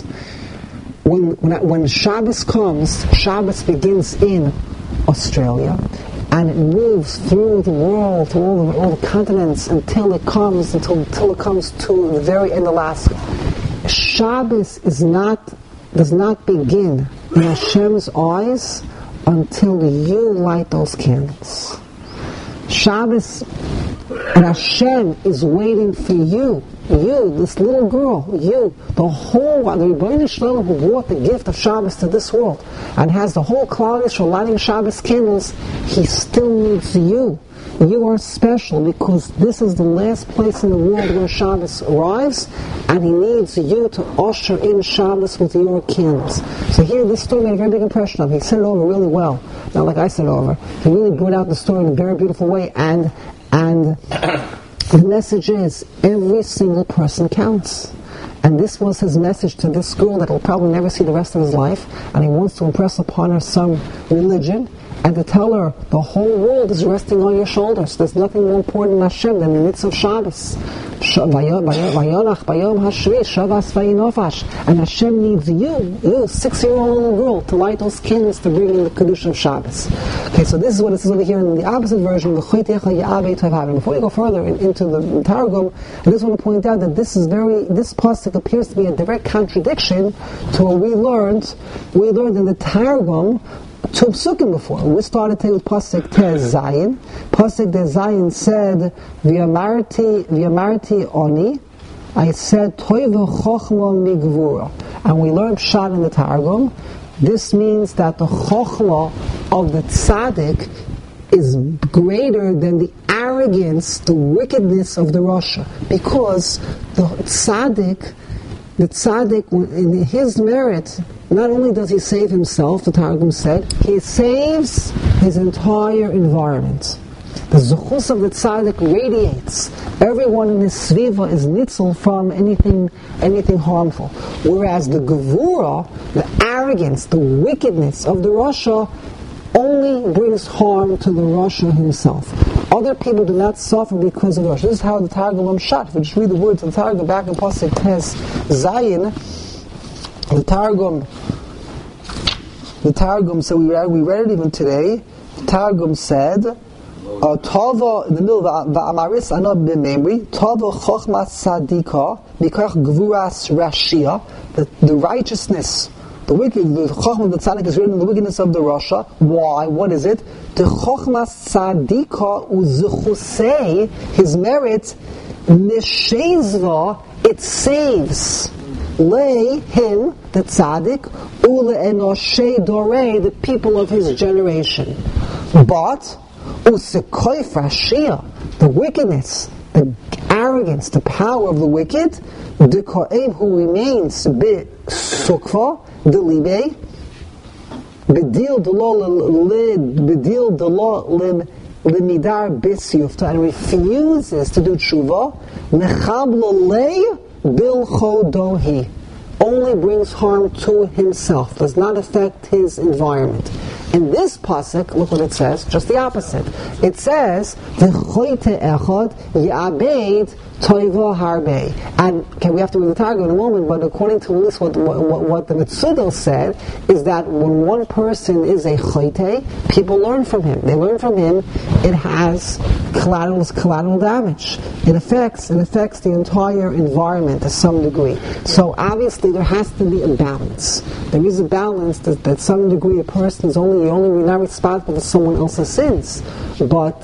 When Shabbos comes, Shabbos begins in Australia, and it moves through the world, through all the continents, until it comes to the very end of Alaska. Shabbos does not begin in Hashem's eyes until you light those candles. Shabbos, and Hashem is waiting for you, this little girl, the Rebbeinu Shalom who brought the gift of Shabbos to this world and has the whole Klal Yisrael lighting Shabbos candles. He still needs you. You are special because this is the last place in the world where Shabbos arrives, and he needs you to usher in Shabbos with your candles. So here, this story made a very big impression on him. He said it over really well, not like I said it over. He really brought out the story in a very beautiful way, and the message is, every single person counts. And this was his message to this girl that he'll probably never see the rest of his life, and he wants to impress upon her some religion, and to tell her the whole world is resting on your shoulders. There's nothing more important in Hashem than the mitzvah of Shabbos. And Hashem needs you, 6-year-old little girl, to light those candles to bring in the Kedusha of Shabbos. Okay, so this is what it says over here in the opposite version. Before we go further into the Targum, I just want to point out that this pasuk appears to be a direct contradiction to what we learned in the Targum 2 psukim before. We started today with pasuk Tez Zayin. Pasuk Tez Zayin said, "V'yamarti oni." I said, "Toiva chochma migvura," and we learned Pshat in the Targum. This means that the chochma of the tzaddik is greater than the arrogance, the wickedness of the Rasha, because the tzaddik, in his merit, not only does he save himself, the Targum said, he saves his entire environment. The zuchus of the tzaddik radiates. Everyone in his sviva is nitzel from anything harmful. Whereas the gevura, the arrogance, the wickedness of the Rasha, only brings harm to the Rasha himself. Other people do not suffer because of the Rasha. This is how the Targum Amshat. If you just read the words of the Targum back in pasuk Tes Zayin, the Targum. So we read it even today. The Targum said, "Tava," in the middle of Va'amaris Anab b'Memri, "Tava chochmas tzadika mikach gvuras rashia." The righteousness, the chochma of the tzaddik is written in the wickedness of the Rasha. Why? What is it? The chochmas tzadika uzuchusei, his merit, mishezva, it saves. Lay him, the tzaddik, ule enoshei dorei, the people of his generation. But usekoif rashia, the wickedness, the arrogance, the power of the wicked, the ko'ev, who remains be sukva, the libe, bedil delo limidar bisyufta, and refuses to do tshuva, nechab lolei bil chodohi, only brings harm to himself, does not affect his environment. In this pasuk, look what it says, just the opposite. It says, "V'choite echad ya'abed Toiva Harbe. And okay, we have to read the Targum in a moment, but according to at least what the Mitzudel said, is that when one person is a Choite, people learn from him. They learn from him, it has collateral damage. It affects the entire environment to some degree. So obviously there has to be a balance. There is a balance that some degree a person is only not responsible for someone else's sins. But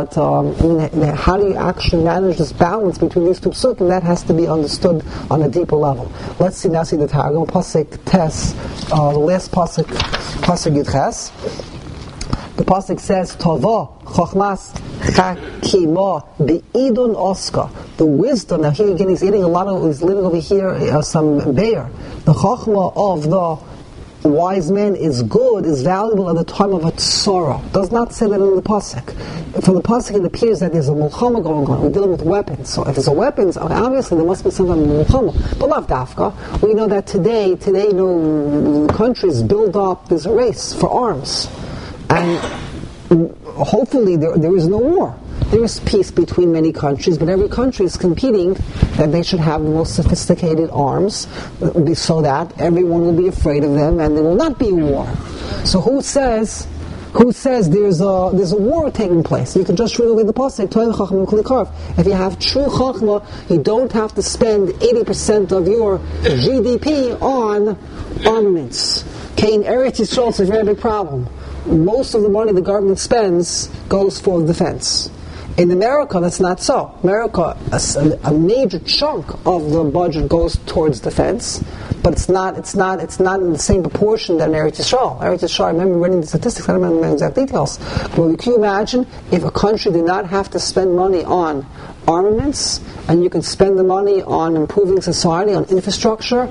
how do you actually manage this balance between these two psukim? That has to be understood on a deeper level. Let's see the Targum, Pasuk Tes, the last Pasuk Yud Ches. The pasuk says, "Tova chochmas chakima beidun oska." The wisdom. Now here again, he's living over here some bear. The chochma of the wise man is good, is valuable at the time of a tzara. Does not say that in the pasuk. From the pasuk, it appears that there's a mulchama going on. We're dealing with weapons. So if there's a weapons, obviously there must be some kind of mulchama. But lav dafka. We know that today, countries build up. There's a race for arms. And hopefully there is no war. There is peace between many countries, but every country is competing that they should have the most sophisticated arms so that everyone will be afraid of them and there will not be a war. So who says there's a war taking place? You can just read the pasuk. If you have true chachma, you don't have to spend 80% of your GDP on armaments. Okay, in Eretz Yisrael, it's a very big problem. Most of the money the government spends goes for defense. In America, that's not so. America, a major chunk of the budget goes towards defense, but it's not in the same proportion that in Eretz Yisrael. Eretz Yisrael, I remember reading the statistics, I don't remember the exact details, but can you imagine if a country did not have to spend money on armaments, and you can spend the money on improving society, on infrastructure,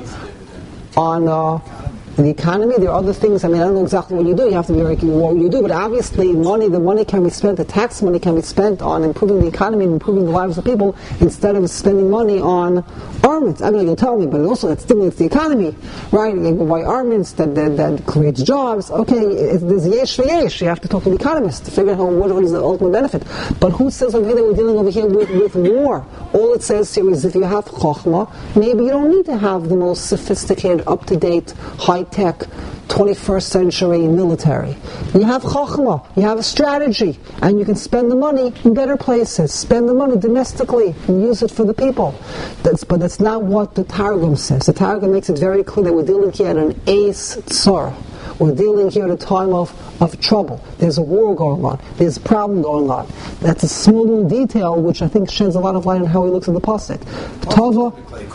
on the economy? There are other things. I don't know exactly what you do. You have to be very careful what you do. But obviously, the money can be spent, the tax money can be spent on improving the economy and improving the lives of people instead of spending money on armaments. You'll tell me, but also that stimulates the economy, right? You buy armaments that creates jobs. Okay, there's yesh v'yesh. You have to talk to the economists to figure out what is the ultimate benefit. But who says over here that we're dealing over here with war? All it says here is if you have chokhmah, maybe you don't need to have the most sophisticated, up-to-date, high-tech 21st century military. You have chokhmah, you have a strategy, and you can spend the money in better places. Spend the money domestically and use it for the people. But that's not what the Targum says. The Targum makes it very clear that we're dealing here at an ace tzara. We're dealing here at a time of trouble. There's a war going on. There's a problem going on. That's a small little detail which I think sheds a lot of light on how he looks at the pasuk. Tava.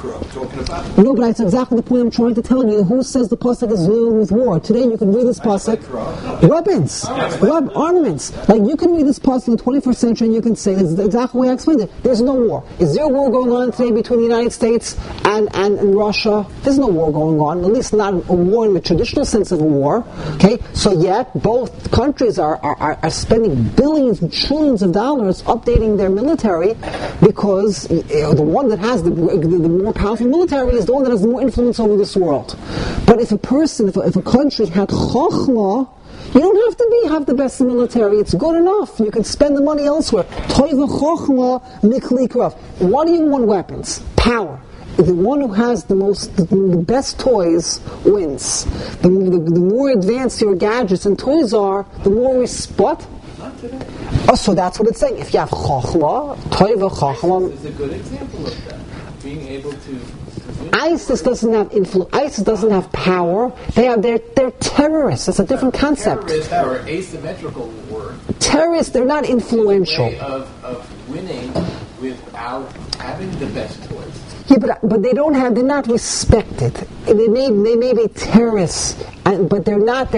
No, but that's exactly the point I'm trying to tell you. Who says the pasuk is dealing with war? Today you can read this pasuk. Weapons, armaments. Like you can read this pasuk in the 21st century and you can say it's exactly the way I explained it. There's no war. Is there a war going on today between the United States and Russia? There's no war going on. At least not a war in the traditional sense of a war. Okay, so yet both countries are spending billions and trillions of dollars updating their military because the one that has the more powerful military is the one that has the more influence over this world. But if a country had chokhmah, you don't have to have the best military. It's good enough. You can spend the money elsewhere. Toiva chokhmah mikli krav. What do you want weapons? Power. The one who has the best toys wins. The more advanced your gadgets and toys are, the more what? Not today. Oh, so that's what it's saying. If you have chokhmah, toiva chokhmah. Is a good example of that. Being able to. ISIS doesn't have influence. ISIS doesn't have power. They're terrorists. It's a different concept. Terrorists are asymmetrical war. Terrorists, they're not influential. Way of winning without having the best toys. Yeah, but they're not respected. They may be terrorists, but they're not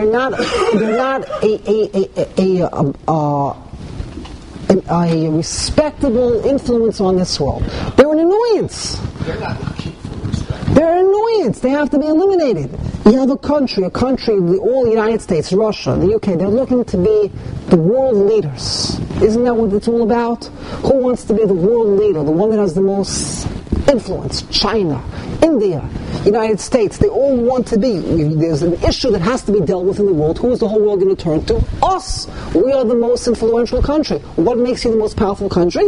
a respectable influence on this world. They're an annoyance. They're not looking for respect. They're an annoyance. They have to be eliminated. You have a country, all the United States, Russia, the UK, they're looking to be the world leaders. Isn't that what it's all about? Who wants to be the world leader, the one that has the most influence? China, India, United States, they all want to be. There's an issue that has to be dealt with in the world. Who is the whole world going to turn to? Us. We are the most influential country. What makes you the most powerful country?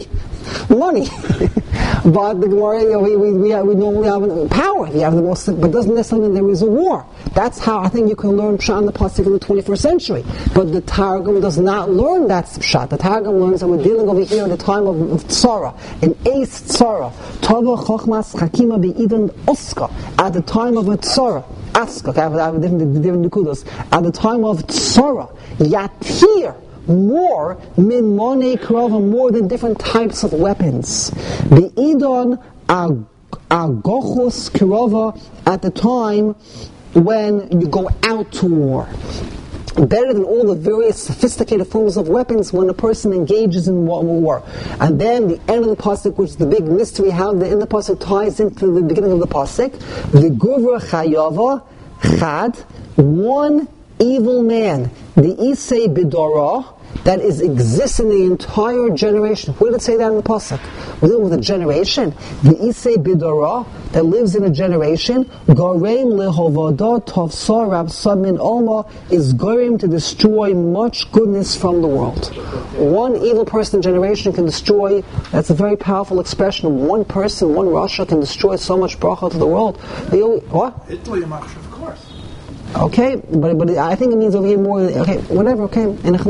money. But the Gemara, we normally have power. You have the most, but doesn't necessarily mean there is a war. That's how I think you can learn Pshat in the Pasuk in the 21st century. But the Targum does not learn that Pshat. The Targum learns that we're dealing over here in the time of Tzara, in Eis Tzara, Tova Chochmas Chakima Be'idon Oska, at the time of a Tzara. Aska, I have different nikudos. At the time of Tzara, Yatir, more min monei krova, more than different types of weapons. The idon agochus krova, at the time when you go out to war. Better than all the various sophisticated forms of weapons when a person engages in war. And then the end of the pasuk, which is the big mystery, how the end of the pasuk ties into the beginning of the pasuk. The guvra chayava chad, one evil man, the isei bidorah, that exists in the entire generation. Where did it say that in the pasuk? We're dealing with a generation. The isei bidorah, that lives in a generation, goreim lehovada tovsar rabsa min olma, is goreim to destroy much goodness from the world. One evil person generation can destroy, that's a very powerful expression, one person, one Rasha can destroy so much bracha to the world. What? Of course. Okay, but I think it means over here more. Okay, whatever. Okay,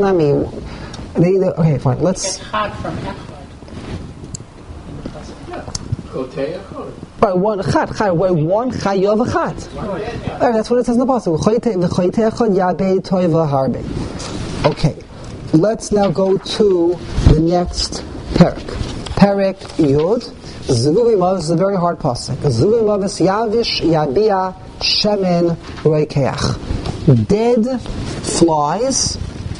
okay, fine. Let's. Get chad from echad. Right, one chad. One chayov chad. That's what it says in the pasuk. V'choyte echad yabei toiva harbe. Okay, let's now go to the next parak. Parak Yud. Zuvimav is a very hard pasuk. Zuvimav is yavish yabia shemen roikeach. Dead flies.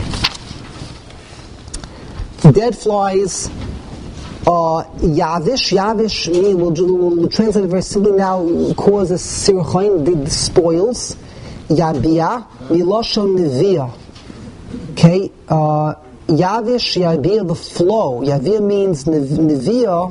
Yavish mean, we'll translate it very simply now, causes sirchain, the spoils. Yabia, miloshon nevia. Okay, yavish, yabia, the flow. Yavia means nevia.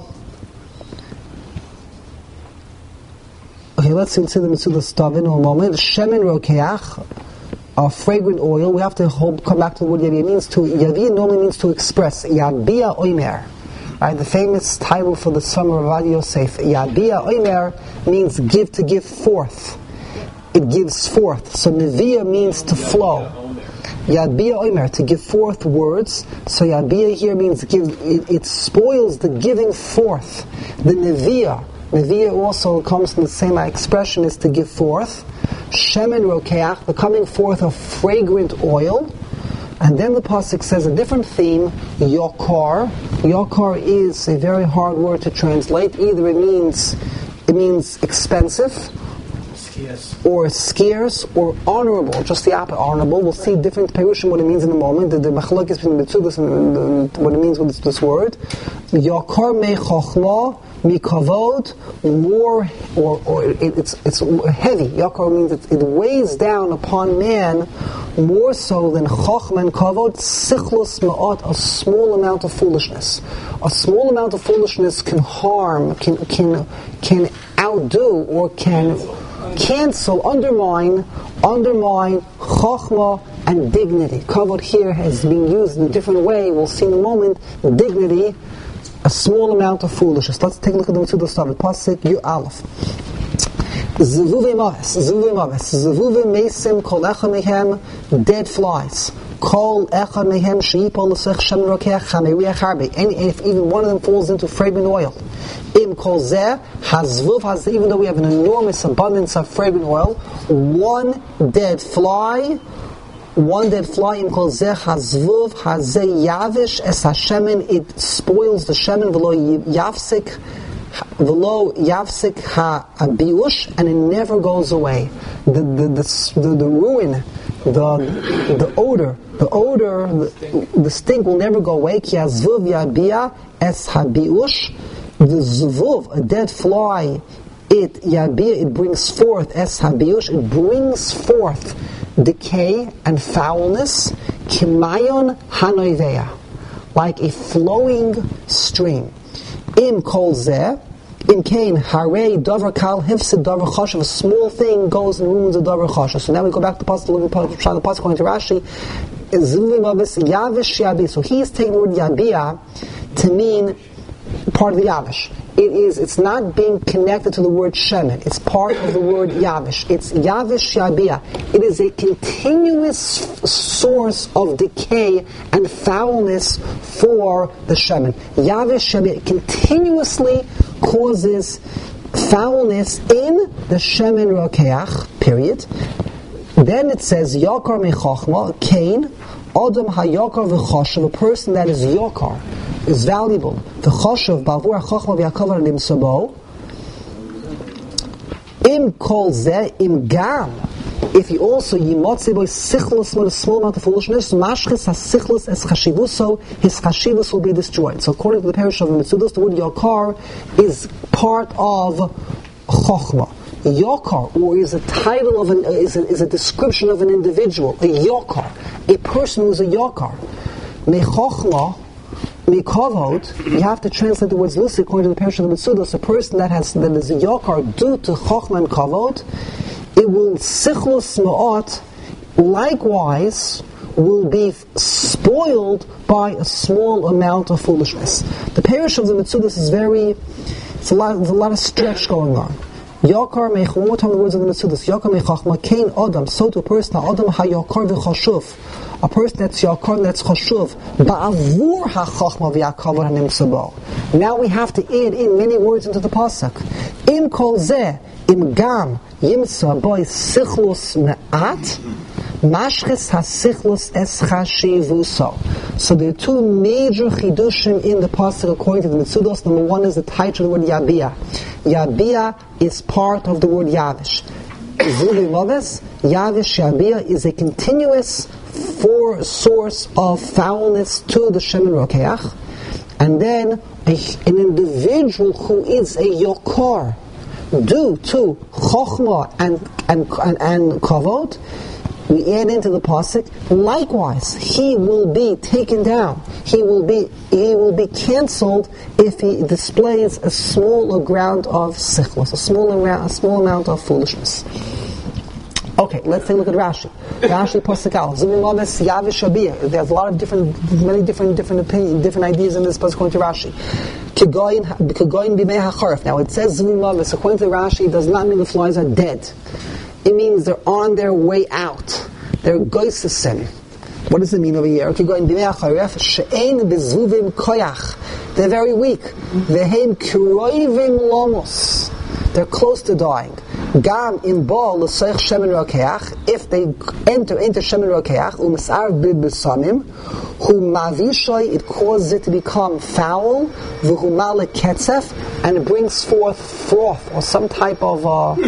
Okay, let's consider the stuff in a moment. Shemen rokeach, fragrant oil. We have to come back to what Yavia means. Yavia normally means to express. Yabia oimer. Right, the famous title for the summer of Adi Yosef. Yabia oimer means to give forth. It gives forth. So nevia means to flow. Yabia oimer, to give forth words. So yabia here means it spoils the giving forth. The nevia. Nevia also comes from the same expression, is to give forth. Shemen rokeach, the coming forth of fragrant oil. And then the pasuk says a different theme, yokar. Yokar is a very hard word to translate. Either it means expensive, or scarce, or honorable. Just the opposite, honorable. We'll see different perushim what it means in a moment. The machlokes between the Metzudas and what it means with this word. Yokar me chochma mikavod, more, or it's heavy. Yakar means it weighs down upon man more so than chochma and kavod. Sichlus ma'at, a small amount of foolishness. A small amount of foolishness can harm, can outdo, or can cancel, undermine chochma and dignity. Kavod here has been used in a different way. We'll see in a moment. Dignity, a small amount of foolishness. Let's take a look at the Mitzvah stuff. Pasuk Yu Aleph. Zevuve mesim kol echad mehem, dead flies. Kol echad mehem sheipol l'sech shem rokeach chameriach harbe. And if even one of them falls into fragrant oil. Im kol zeh hazvuv hazeh. Even though we have an enormous abundance of fragrant oil, one dead fly, im kol zeh hazvuv hazeh yavish es hashemen, it spoils the shemen, v'lo yafsik ha'abiush, and it never goes away. The ruin, the odor, the stink will never go away. Ki hazvuv yabia es habiush, the zvuv, a dead fly, it yabia, it brings forth es habiush, it brings forth decay and foulness, kimayon hanoiveya, like a flowing stream. Im kol zeh, im kain harei davar kal hifsid davar chashav, a small thing goes and ruins a davar chashav. So now we go back to the pasuk according to Rashi. So he's taking the word yabia to mean part of the Yavish. It's not being connected to the word Shemen. It's part of the word Yavish. It's Yavish Yabia. It is a continuous source of decay and foulness for the Shemen. Yavish Yabia continuously causes foulness in the Shemen Rokeach, period. Then it says, Yakar Mechochma, Cain, Adam HaYakar V'choshev, a person that is Yakar, is valuable. V'choshev, Bavur HaChochma V'yakavar Nimsabo, Im Kol Zeh, Im Gam, if he also Yimotze Boy Sichlus with a small amount of foolishness, Mashchis HaSichlus Es Chashivuso, his Chashivus will be destroyed. So according to the parish of Metzudos, the word Yakar is part of Chochma. Yokar, or is a title of is a description of an individual, a yokar, a person who is a yokar. Mechochma, mikavod, you have to translate the words loosely according to the parish of the Metzudos. A person that is a yokar due to chochma and kavod, it will sichlus ma'at, likewise will be spoiled by a small amount of foolishness. The parish of the Metzudos is there's a lot of stretch going on. Yakar mech, one more time the words of the Metzudos. Yakar mechachma, kain adam, so to a person, adam ha-yakar v'chashuv, a person that's yakar, that's chashuv, ba'avur ha-chachma v'yakavar ha-nimsabo. Now we have to add in many words into the pasuk. Im kol zeh, im gam, yimsa, boy, sichlus me'at, mashches ha-sichlus es chashivuso. So there are two major chidushim in the pasuk according to the Metzudos. Number one is the title of the word Yabia. Yabia is part of the word Yavish. Yavish Yabia is a continuous source of foulness to the Shemen Rokeach. And then an individual who is a Yokar due to Chochma and Kavod, we add into the pasuk, likewise, he will be taken down. He will be cancelled if he displays a small amount of sichlus, a small amount of foolishness. Okay, let's take a look at Rashi. Rashi pasuk al Zumimaves Yavish Abiyah. There's a lot of many different opinions, different ideas in this pasuk according to Rashi. Kigoyin b'mei hacharif. Now it says Zumimaves. According to Rashi, it does not mean the flies are dead. It means they're on their way out. They're goysesim. What does it mean over here? They're very weak. They're close to dying. Gam im bal l'soich shemen rokeach, if they enter into shemen rokeach, u'misar b'besamim, hu mavishoy, it causes it to become foul, v'hu malik ketzef, and it brings forth froth, or some type of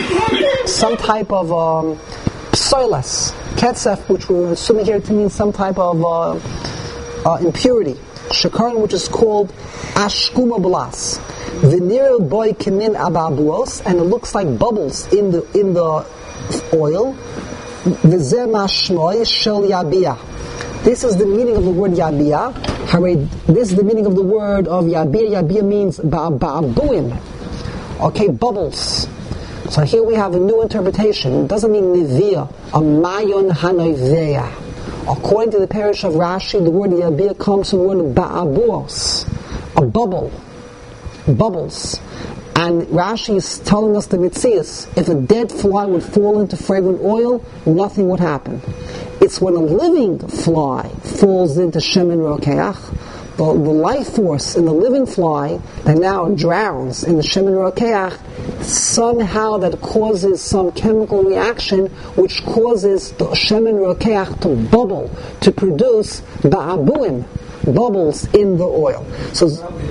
psoilas. Ketzef, which we're assuming here to mean some type of impurity. Shekaron, which is called ashkuma blas. Veneer boy kimin ababuos, and it looks like bubbles in the oil. V'zeh mashmoy shel yabia. This is the meaning of the word yabia. This is the meaning of the word of yabia. Yabia means ba'abuim. Okay, bubbles. So here we have a new interpretation. It doesn't mean nivia, a mayon hanoiveya. According to the parish of Rashi, the word yabia comes from the word ba'abuos, a bubble. Bubbles. And Rashi is telling us the mitzias, if a dead fly would fall into fragrant oil, nothing would happen. It's when a living fly falls into shemen rokeach, the life force in the living fly that now drowns in the shemen rokeach, somehow that causes some chemical reaction which causes the shemen rokeach to bubble, to produce ba'abuim, bubbles in the oil. So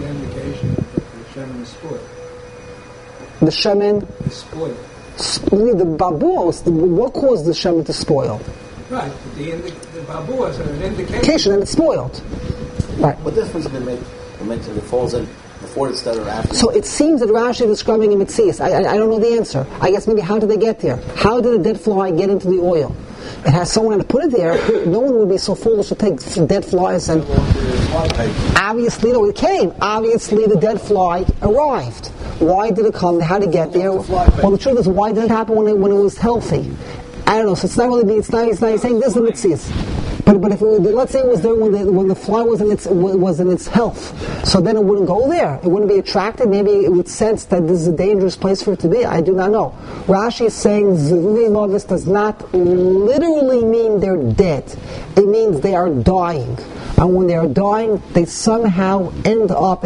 the shemen is spoiled. The babuos, what caused the shemen to spoil? Right, the babuos are an indication. And it's spoiled. Right. What difference did it make when it falls in before it started or after? So it seems that Rashi is describing a mitzias. I don't know the answer. I guess maybe how did they get there? How did a dead fly get into the oil? It has someone to put it there. No one would be so foolish to take dead flies and... Obviously, no, it came. Obviously, the dead fly arrived. Why did it come? How did it get there? Well, the truth is, why did it happen when it was healthy? I don't know. So it's not really. It's not. He's saying this is the mitzvah. But if let's say it was there when the fly was in its health, so then it wouldn't go there. It wouldn't be attracted. Maybe it would sense that this is a dangerous place for it to be. I do not know. Rashi is saying Zevuvei Mavis does not literally mean they're dead. It means they are dying. And when they are dying, they somehow end up.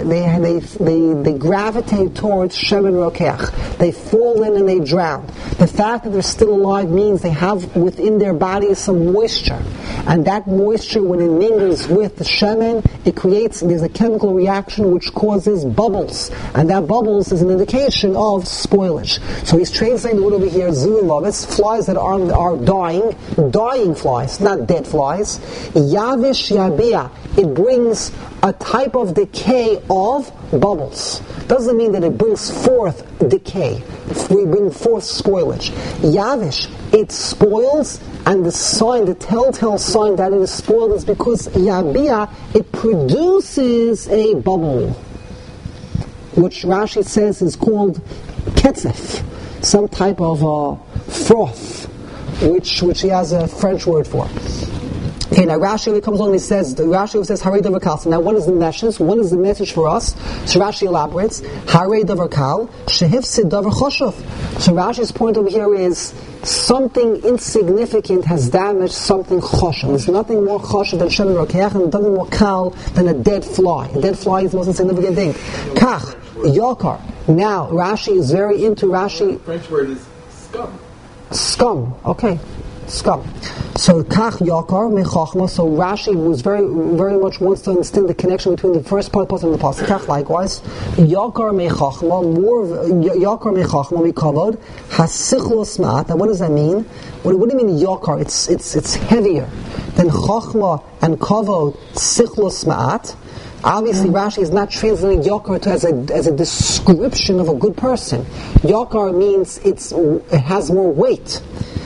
They gravitate towards shemen rokeach. They fall in and they drown. The fact that they're still alive means they have within their bodies some moisture, and that moisture, when it mingles with the shemen, there's a chemical reaction which causes bubbles, and that bubbles is an indication of spoilage. So he's translating the word over here, zuvei, flies that are dying flies, not dead flies. Yavish yabia, it brings a type of decay of bubbles. Doesn't mean that it brings forth decay. We bring forth spoilage. Yavish, it spoils, and the telltale sign that it is spoiled is because yabia, it produces a bubble, which Rashi says is called ketzef, some type of froth, which he has a French word for. Okay, now Rashi comes along and he says, Rashi says, Harei davar kal. So now what is the message? What is the message for us? So Rashi elaborates, Harei davar kal, shehifsid davar choshev. So Rashi's point over here is, something insignificant has damaged something choshev. There's nothing more choshev than shemen rokeach, and nothing more kal than a dead fly. A dead fly is the most insignificant thing. Kach, yakar. Now, Rashi is very into Rashi. The French word is scum. Scum, okay. Scum. So kach yakar mechachma. So Rashi was very, very much wants to understand the connection between the first part and the pasuk. Kach likewise, yakar mechachma, more yakar mechachma mikavod hasichlos ma'at. Now what does that mean? What do you mean yakar? It's heavier than chachma and kavod sichlos ma'at. Obviously, Rashi is not translating yakar as a description of a good person. Yakar means it has more weight.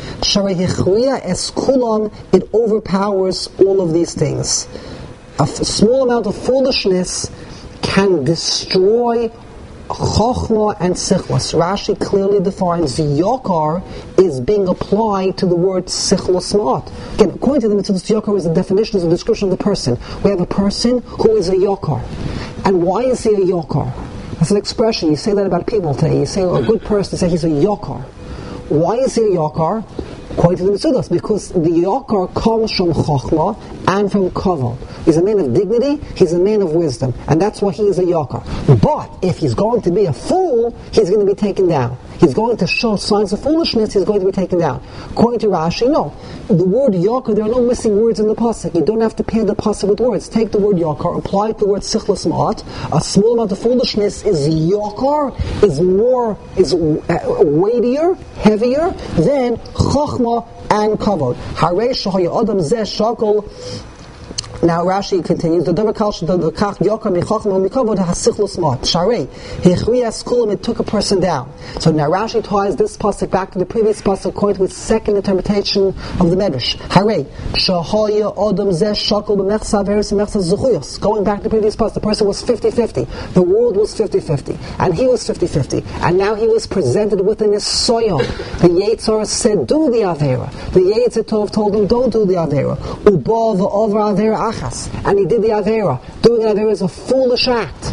It overpowers all of these things. A small amount of foolishness can destroy chokhmah and sichlos. Rashi clearly defines yakar is being applied to the word sichlos ma'at. Again, according to the mitzvah, yakar is the definition, is a description of the person. We have a person who is a yakar. And why is he a yakar? That's an expression. You say that about people today. You say a good person, say he's a yakar. Why is he a yakar? According to the Mitzudas, because the yakar comes from chokhmah and from kavod. He's a man of dignity, he's a man of wisdom, and that's why he is a yakar. But if he's going to be a fool, he's going to be taken down. He's going to show signs of foolishness, he's going to be taken down. According to Rashi, no. The word yakar, there are no missing words in the pasuk. You don't have to pair the pasuk with words. Take the word yakar, apply it to the word sichlos ma'at. A small amount of foolishness is yakar, is weightier, heavier than chokhmah and kavod. Harei shahaya adam zeh shakol. Now Rashi continues, the davar kal the kach yakar michachma mikavod hasichlos ma'at. Sharei hechrias kulam, it took a person down. So now Rashi ties this pasuk back to the previous pasuk according to its second interpretation of the Medrash. Harei shahaya adam zeh shakol b'mechsa veris mechsa zuchuyos. Going back to the previous pasuk, the person was 50-50. The world was 50-50, and he was 50-50, and now he was presented with an soyon. The Yetzer said, "Do the avera." The Yetzer told him, "Don't do the avera." Uba v'over avera. And he did the avera. Doing an avera is a foolish act.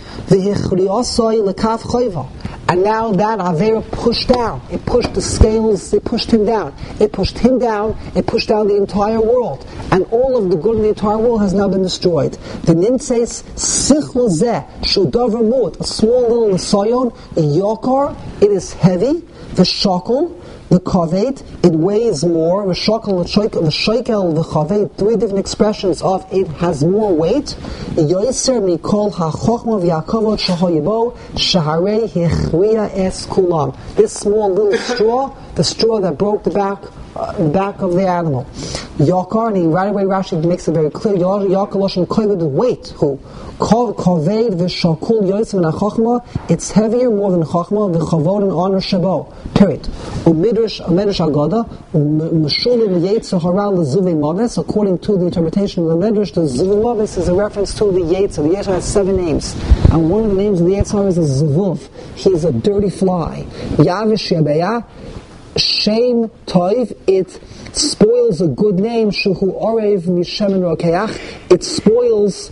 And now that avera pushed down. It pushed the scales. It pushed him down. It pushed him down. It pushed down the entire world. And all of the good in the entire world has now been destroyed. The nin says, "Sichlo zeh shudavar mut." A small little nesayon, a yakar. It is heavy. The shakel. The kaved, it weighs more. The shakel, the shekel, the kaved, three different expressions of it has more weight. Yoiser mikol ha'chochma v'yakavot shahoyibo shaharei hechriya es kulam. This small little straw, the straw that broke the back of the animal. Yakar, and right away Rashi makes it very clear. Yakar loshen kaved, the weight. Who kaved v'shakul yoiser min ha'chochma. It's heavier more than chochma. V'chavod and honor shabo. Period. Midrash Agada, Meshulim Yetzer Hara L'Zuvei Mavis. According to the interpretation of the Midrash, the Zuvei Mavis is a reference to the Yetzer. The Yetzer has 7 names, and one of the names of the Yetzer is a Zuvuv. He is a dirty fly. Yavish Yabeya. Shem Toiv, it spoils a good name. Shuhu Orev Mishemen Rokeach, it spoils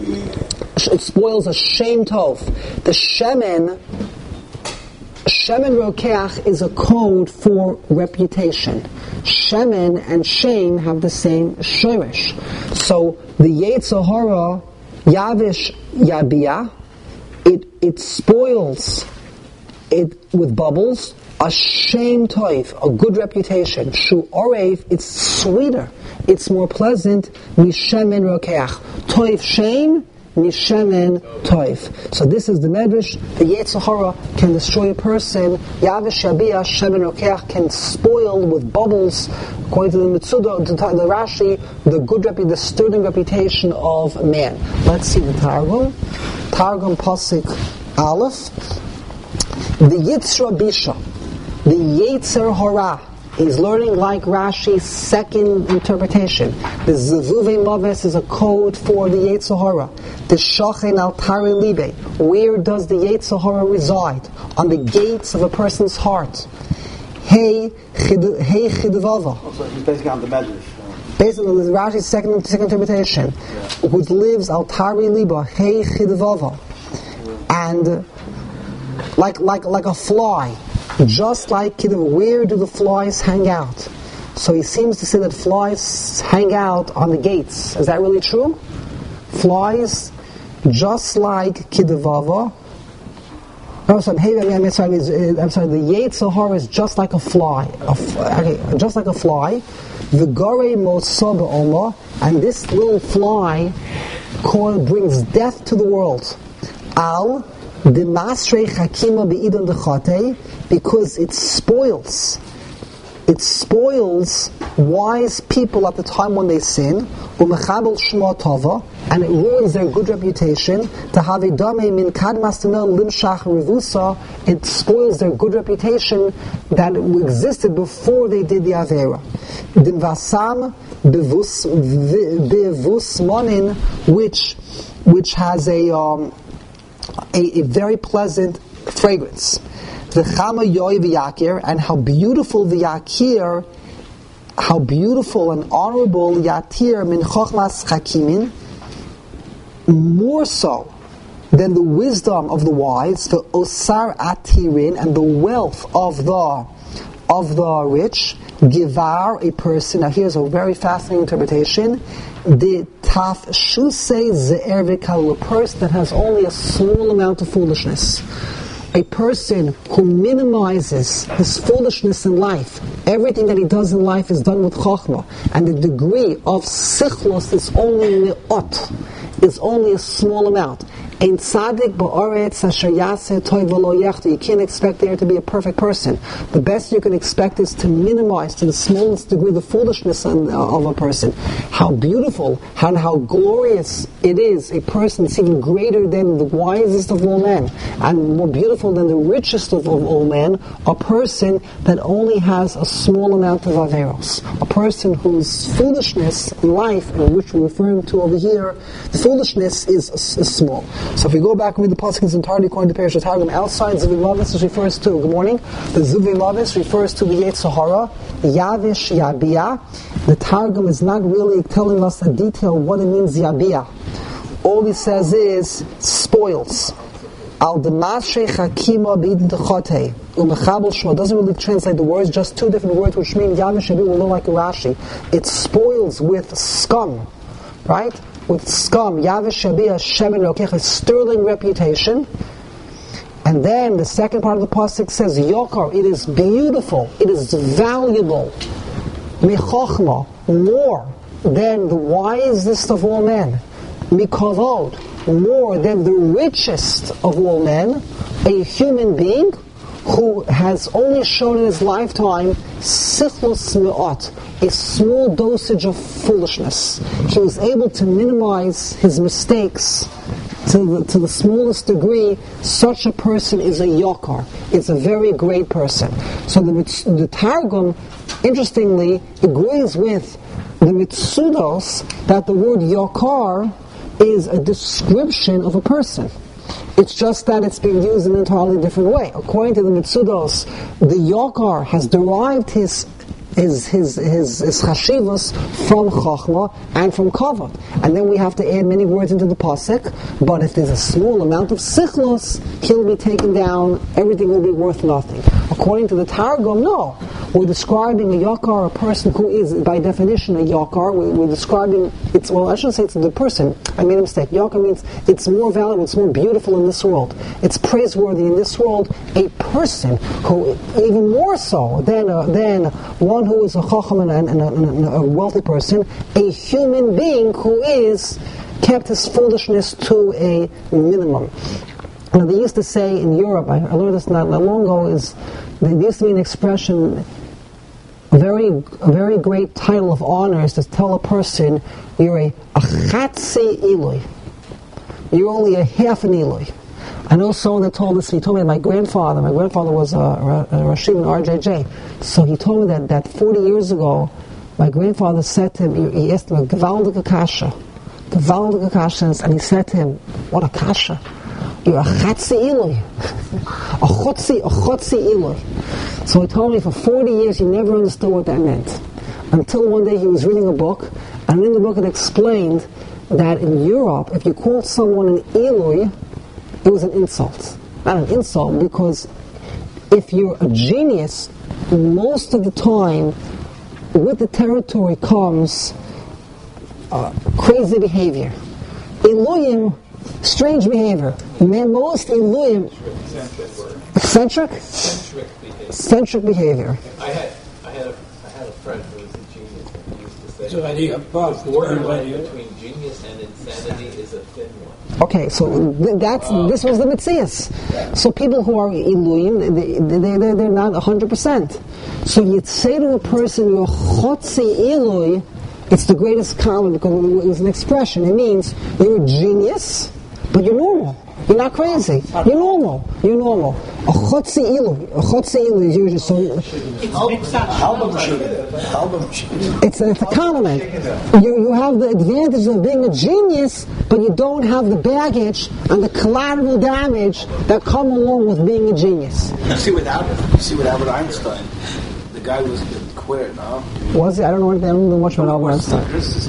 a Shem Tov. The Shemen Rokeach is a code for reputation. Shemen and Shem have the same shirish. So the Yetzer Hara, Yavish Yabia, it spoils it with bubbles. A Shem Toiv, a good reputation. Shu Orev, it's sweeter, it's more pleasant. Mishemen Rokeach. Toiv Shem, Mishemen Toiv. So this is the Medrash. The Yetzer Hara can destroy a person. Yavish Yabia, Shemen Rokeach, can spoil with bubbles. According to the Mitzuda, the Rashi, the sterling reputation of man. Let's see the Targum. Targum Pasuk Aleph. The Yitzra Bisha, the Yetzer Hara, is learning like Rashi's second interpretation. The Zevuvei Maves is a code for the Yetzer Hara. The Shachen al Tari Libe, where does the Yetzer Hara reside? On the gates of a person's heart. Hey Chidvava. Also, he's basically on the Medrash. Based on Rashi's second interpretation, which lives al Tari Liba, Hey Chidvava. And like a fly, just like Kidduv, where do the flies hang out? So he seems to say that flies hang out on the gates. Is that really true? Flies, just like Kiduvava. No, sorry, I'm sorry. The Yetzer Hara is just like a fly. Just like a fly. The Gore Mosab Oma, and this little fly brings death to the world. Al the Masrei Chakima be'idon dechate, because it spoils wise people at the time when they sin, umechabel shma tova, and it ruins their good reputation. To have a dame min kadmas temel limshach revusa, it spoils their good reputation that existed before they did the avera. Din vasam bevus monin, which has a very pleasant fragrance. The Chama Yoi v'Yakir, and how beautiful and honorable Yatir min Chochmas Chakimin, more so than the wisdom of the wise, the Osar Atirin, and the wealth of the rich. Givar, a person. Now here's a very fascinating interpretation. The Taf Shusei Ze'er V'Kalu, a person that has only a small amount of foolishness. A person who minimizes his foolishness in life. Everything that he does in life is done with chokhmah, and the degree of sichlos is only me'ot, is only a small amount. Ein tzaddik ba'aretz asher yaseh toiv v'lo yachti. You can't expect there to be a perfect person. The best you can expect is to minimize to the smallest degree the foolishness of a person. How beautiful and how glorious it is. A person is even greater than the wisest of all men, and more beautiful than the richest of all men. A person that only has a small amount of averos. A person whose foolishness in life, in which we're referring to over here, the foolishness is small. So if we go back and read the pasuk in its entirety according to Parashat Targum, outside Zuvei Mavis refers to, good morning, the Zuvei Mavis refers to the Yetzer Hara, Yavish Yabia. The Targum is not really telling us in detail what it means Yabia. All he says is, spoils. Al Demashe Chakima B'idin Techote Umechabel Shma, doesn't really translate the words, just two different words which mean Yavish Yabia will look like a Rashi. It spoils with scum, right? With scum, Yavish Yabia Shemen Rokeach, a sterling reputation. And then the second part of the pasuk says, Yokar, it is beautiful, it is valuable, Michochma, more than the wisest of all men, Mikavod, more than the richest of all men, a human being who has only shown in his lifetime sichlos me'ot, a small dosage of foolishness. He was able to minimize his mistakes to the smallest degree. Such a person is a yokar. It's a very great person. So the Targum, interestingly, agrees with the Mitzudos that the word yokar is a description of a person. It's just that it's being used in an entirely different way. According to the Mitzudos, the Yokar has derived his chashivos from Chachma and from Kavod. And then we have to add many words into the pasuk, but if there's a small amount of sichlos, he'll be taken down, everything will be worth nothing. According to the Targum, no. We're describing a Yokar, a person who is, by definition, a Yokar. We're describing, I shouldn't say it's a good person. I made a mistake. Yokar means it's more valuable, it's more beautiful in this world. It's praiseworthy in this world. A person who, even more so than one who is a chacham and a wealthy person, a human being who is kept his foolishness to a minimum. Now, they used to say in Europe, I learned this not long ago, there used to be an expression, a very great title of honor is to tell a person, you're a chatzi ilui. You're only a half an ilui. I know someone that told me that my grandfather was a Rashid in RJJ. So he told me that 40 years ago, my grandfather said to him, he asked him a gewaldige kasha, and he said to him, what a kasha? You're a chatzi ilui. A chotzi ilui. So he told me for 40 years he never understood what that meant. Until one day he was reading a book, and in the book it explained that in Europe, if you called someone an ilui, it was an insult. Not an insult, because if you're a genius, most of the time, with the territory comes crazy behavior. Iluyim, strange behavior. Most iluyim, eccentric behavior. I had a friend who was a genius, and he used to say, So the borderline between genius and insanity is a thin one. Okay, so this was the Metzias. So people who are iluyim, they're not 100%. So you'd say to a person, you're chotzi ilui, it's the greatest compliment because it was an expression. It means you're a genius, but you're normal. You're not crazy. You're normal. A chotzi ilui is usually so. It's a compliment. You have the advantage of being a genius, but you don't have the baggage and the collateral damage that come along with being a genius. You see with Albert Einstein, the guy was queer, no? Was he? I don't know much about Albert Einstein.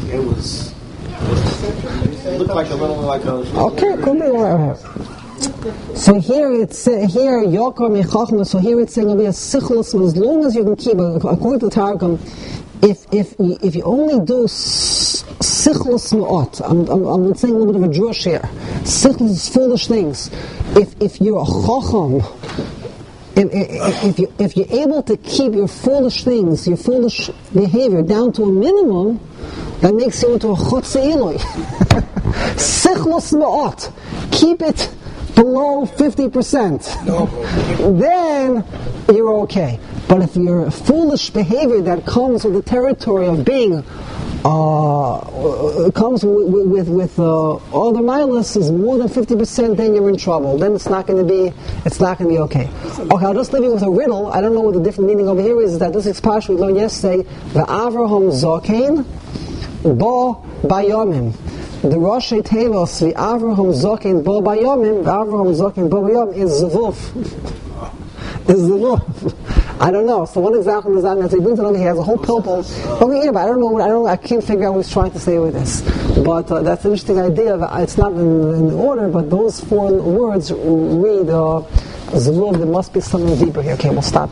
It looked like a little. Okay, could be right. So here Yokar Mechachma. So here it's saying it'll be a sichlos, as long as you can keep. According to the Targum, if you only do sichlos me'ot, I'm saying a little bit of a drush here. Sichlos is foolish things. If you're a chacham, if you're able to keep your foolish things, your foolish behavior down to a minimum, that makes you into a chotzi ilui. Sichlos me'ot. Keep it below 50%. Then you're okay. But if your foolish behavior that comes with the territory of being comes with all the milas is more than 50%, then you're in trouble. Then it's not going to be okay. Okay, I'll just leave you with a riddle. I don't know what the different meaning over here is that this expression we learned yesterday, the Avraham Zokein Bo Bayomim. The Rosh Tevos, the Avraham Zokein Bo Bayomim, the Avraham Zokein Bo Bayomim is Zavuf. I don't know. So one example is that he brings it over. He has a whole pilpul over here, but I don't know. I can't figure out what he's trying to say with this. But that's an interesting idea. It's not in order, but those four words read Zavuf. There must be something deeper here. Okay, we'll stop.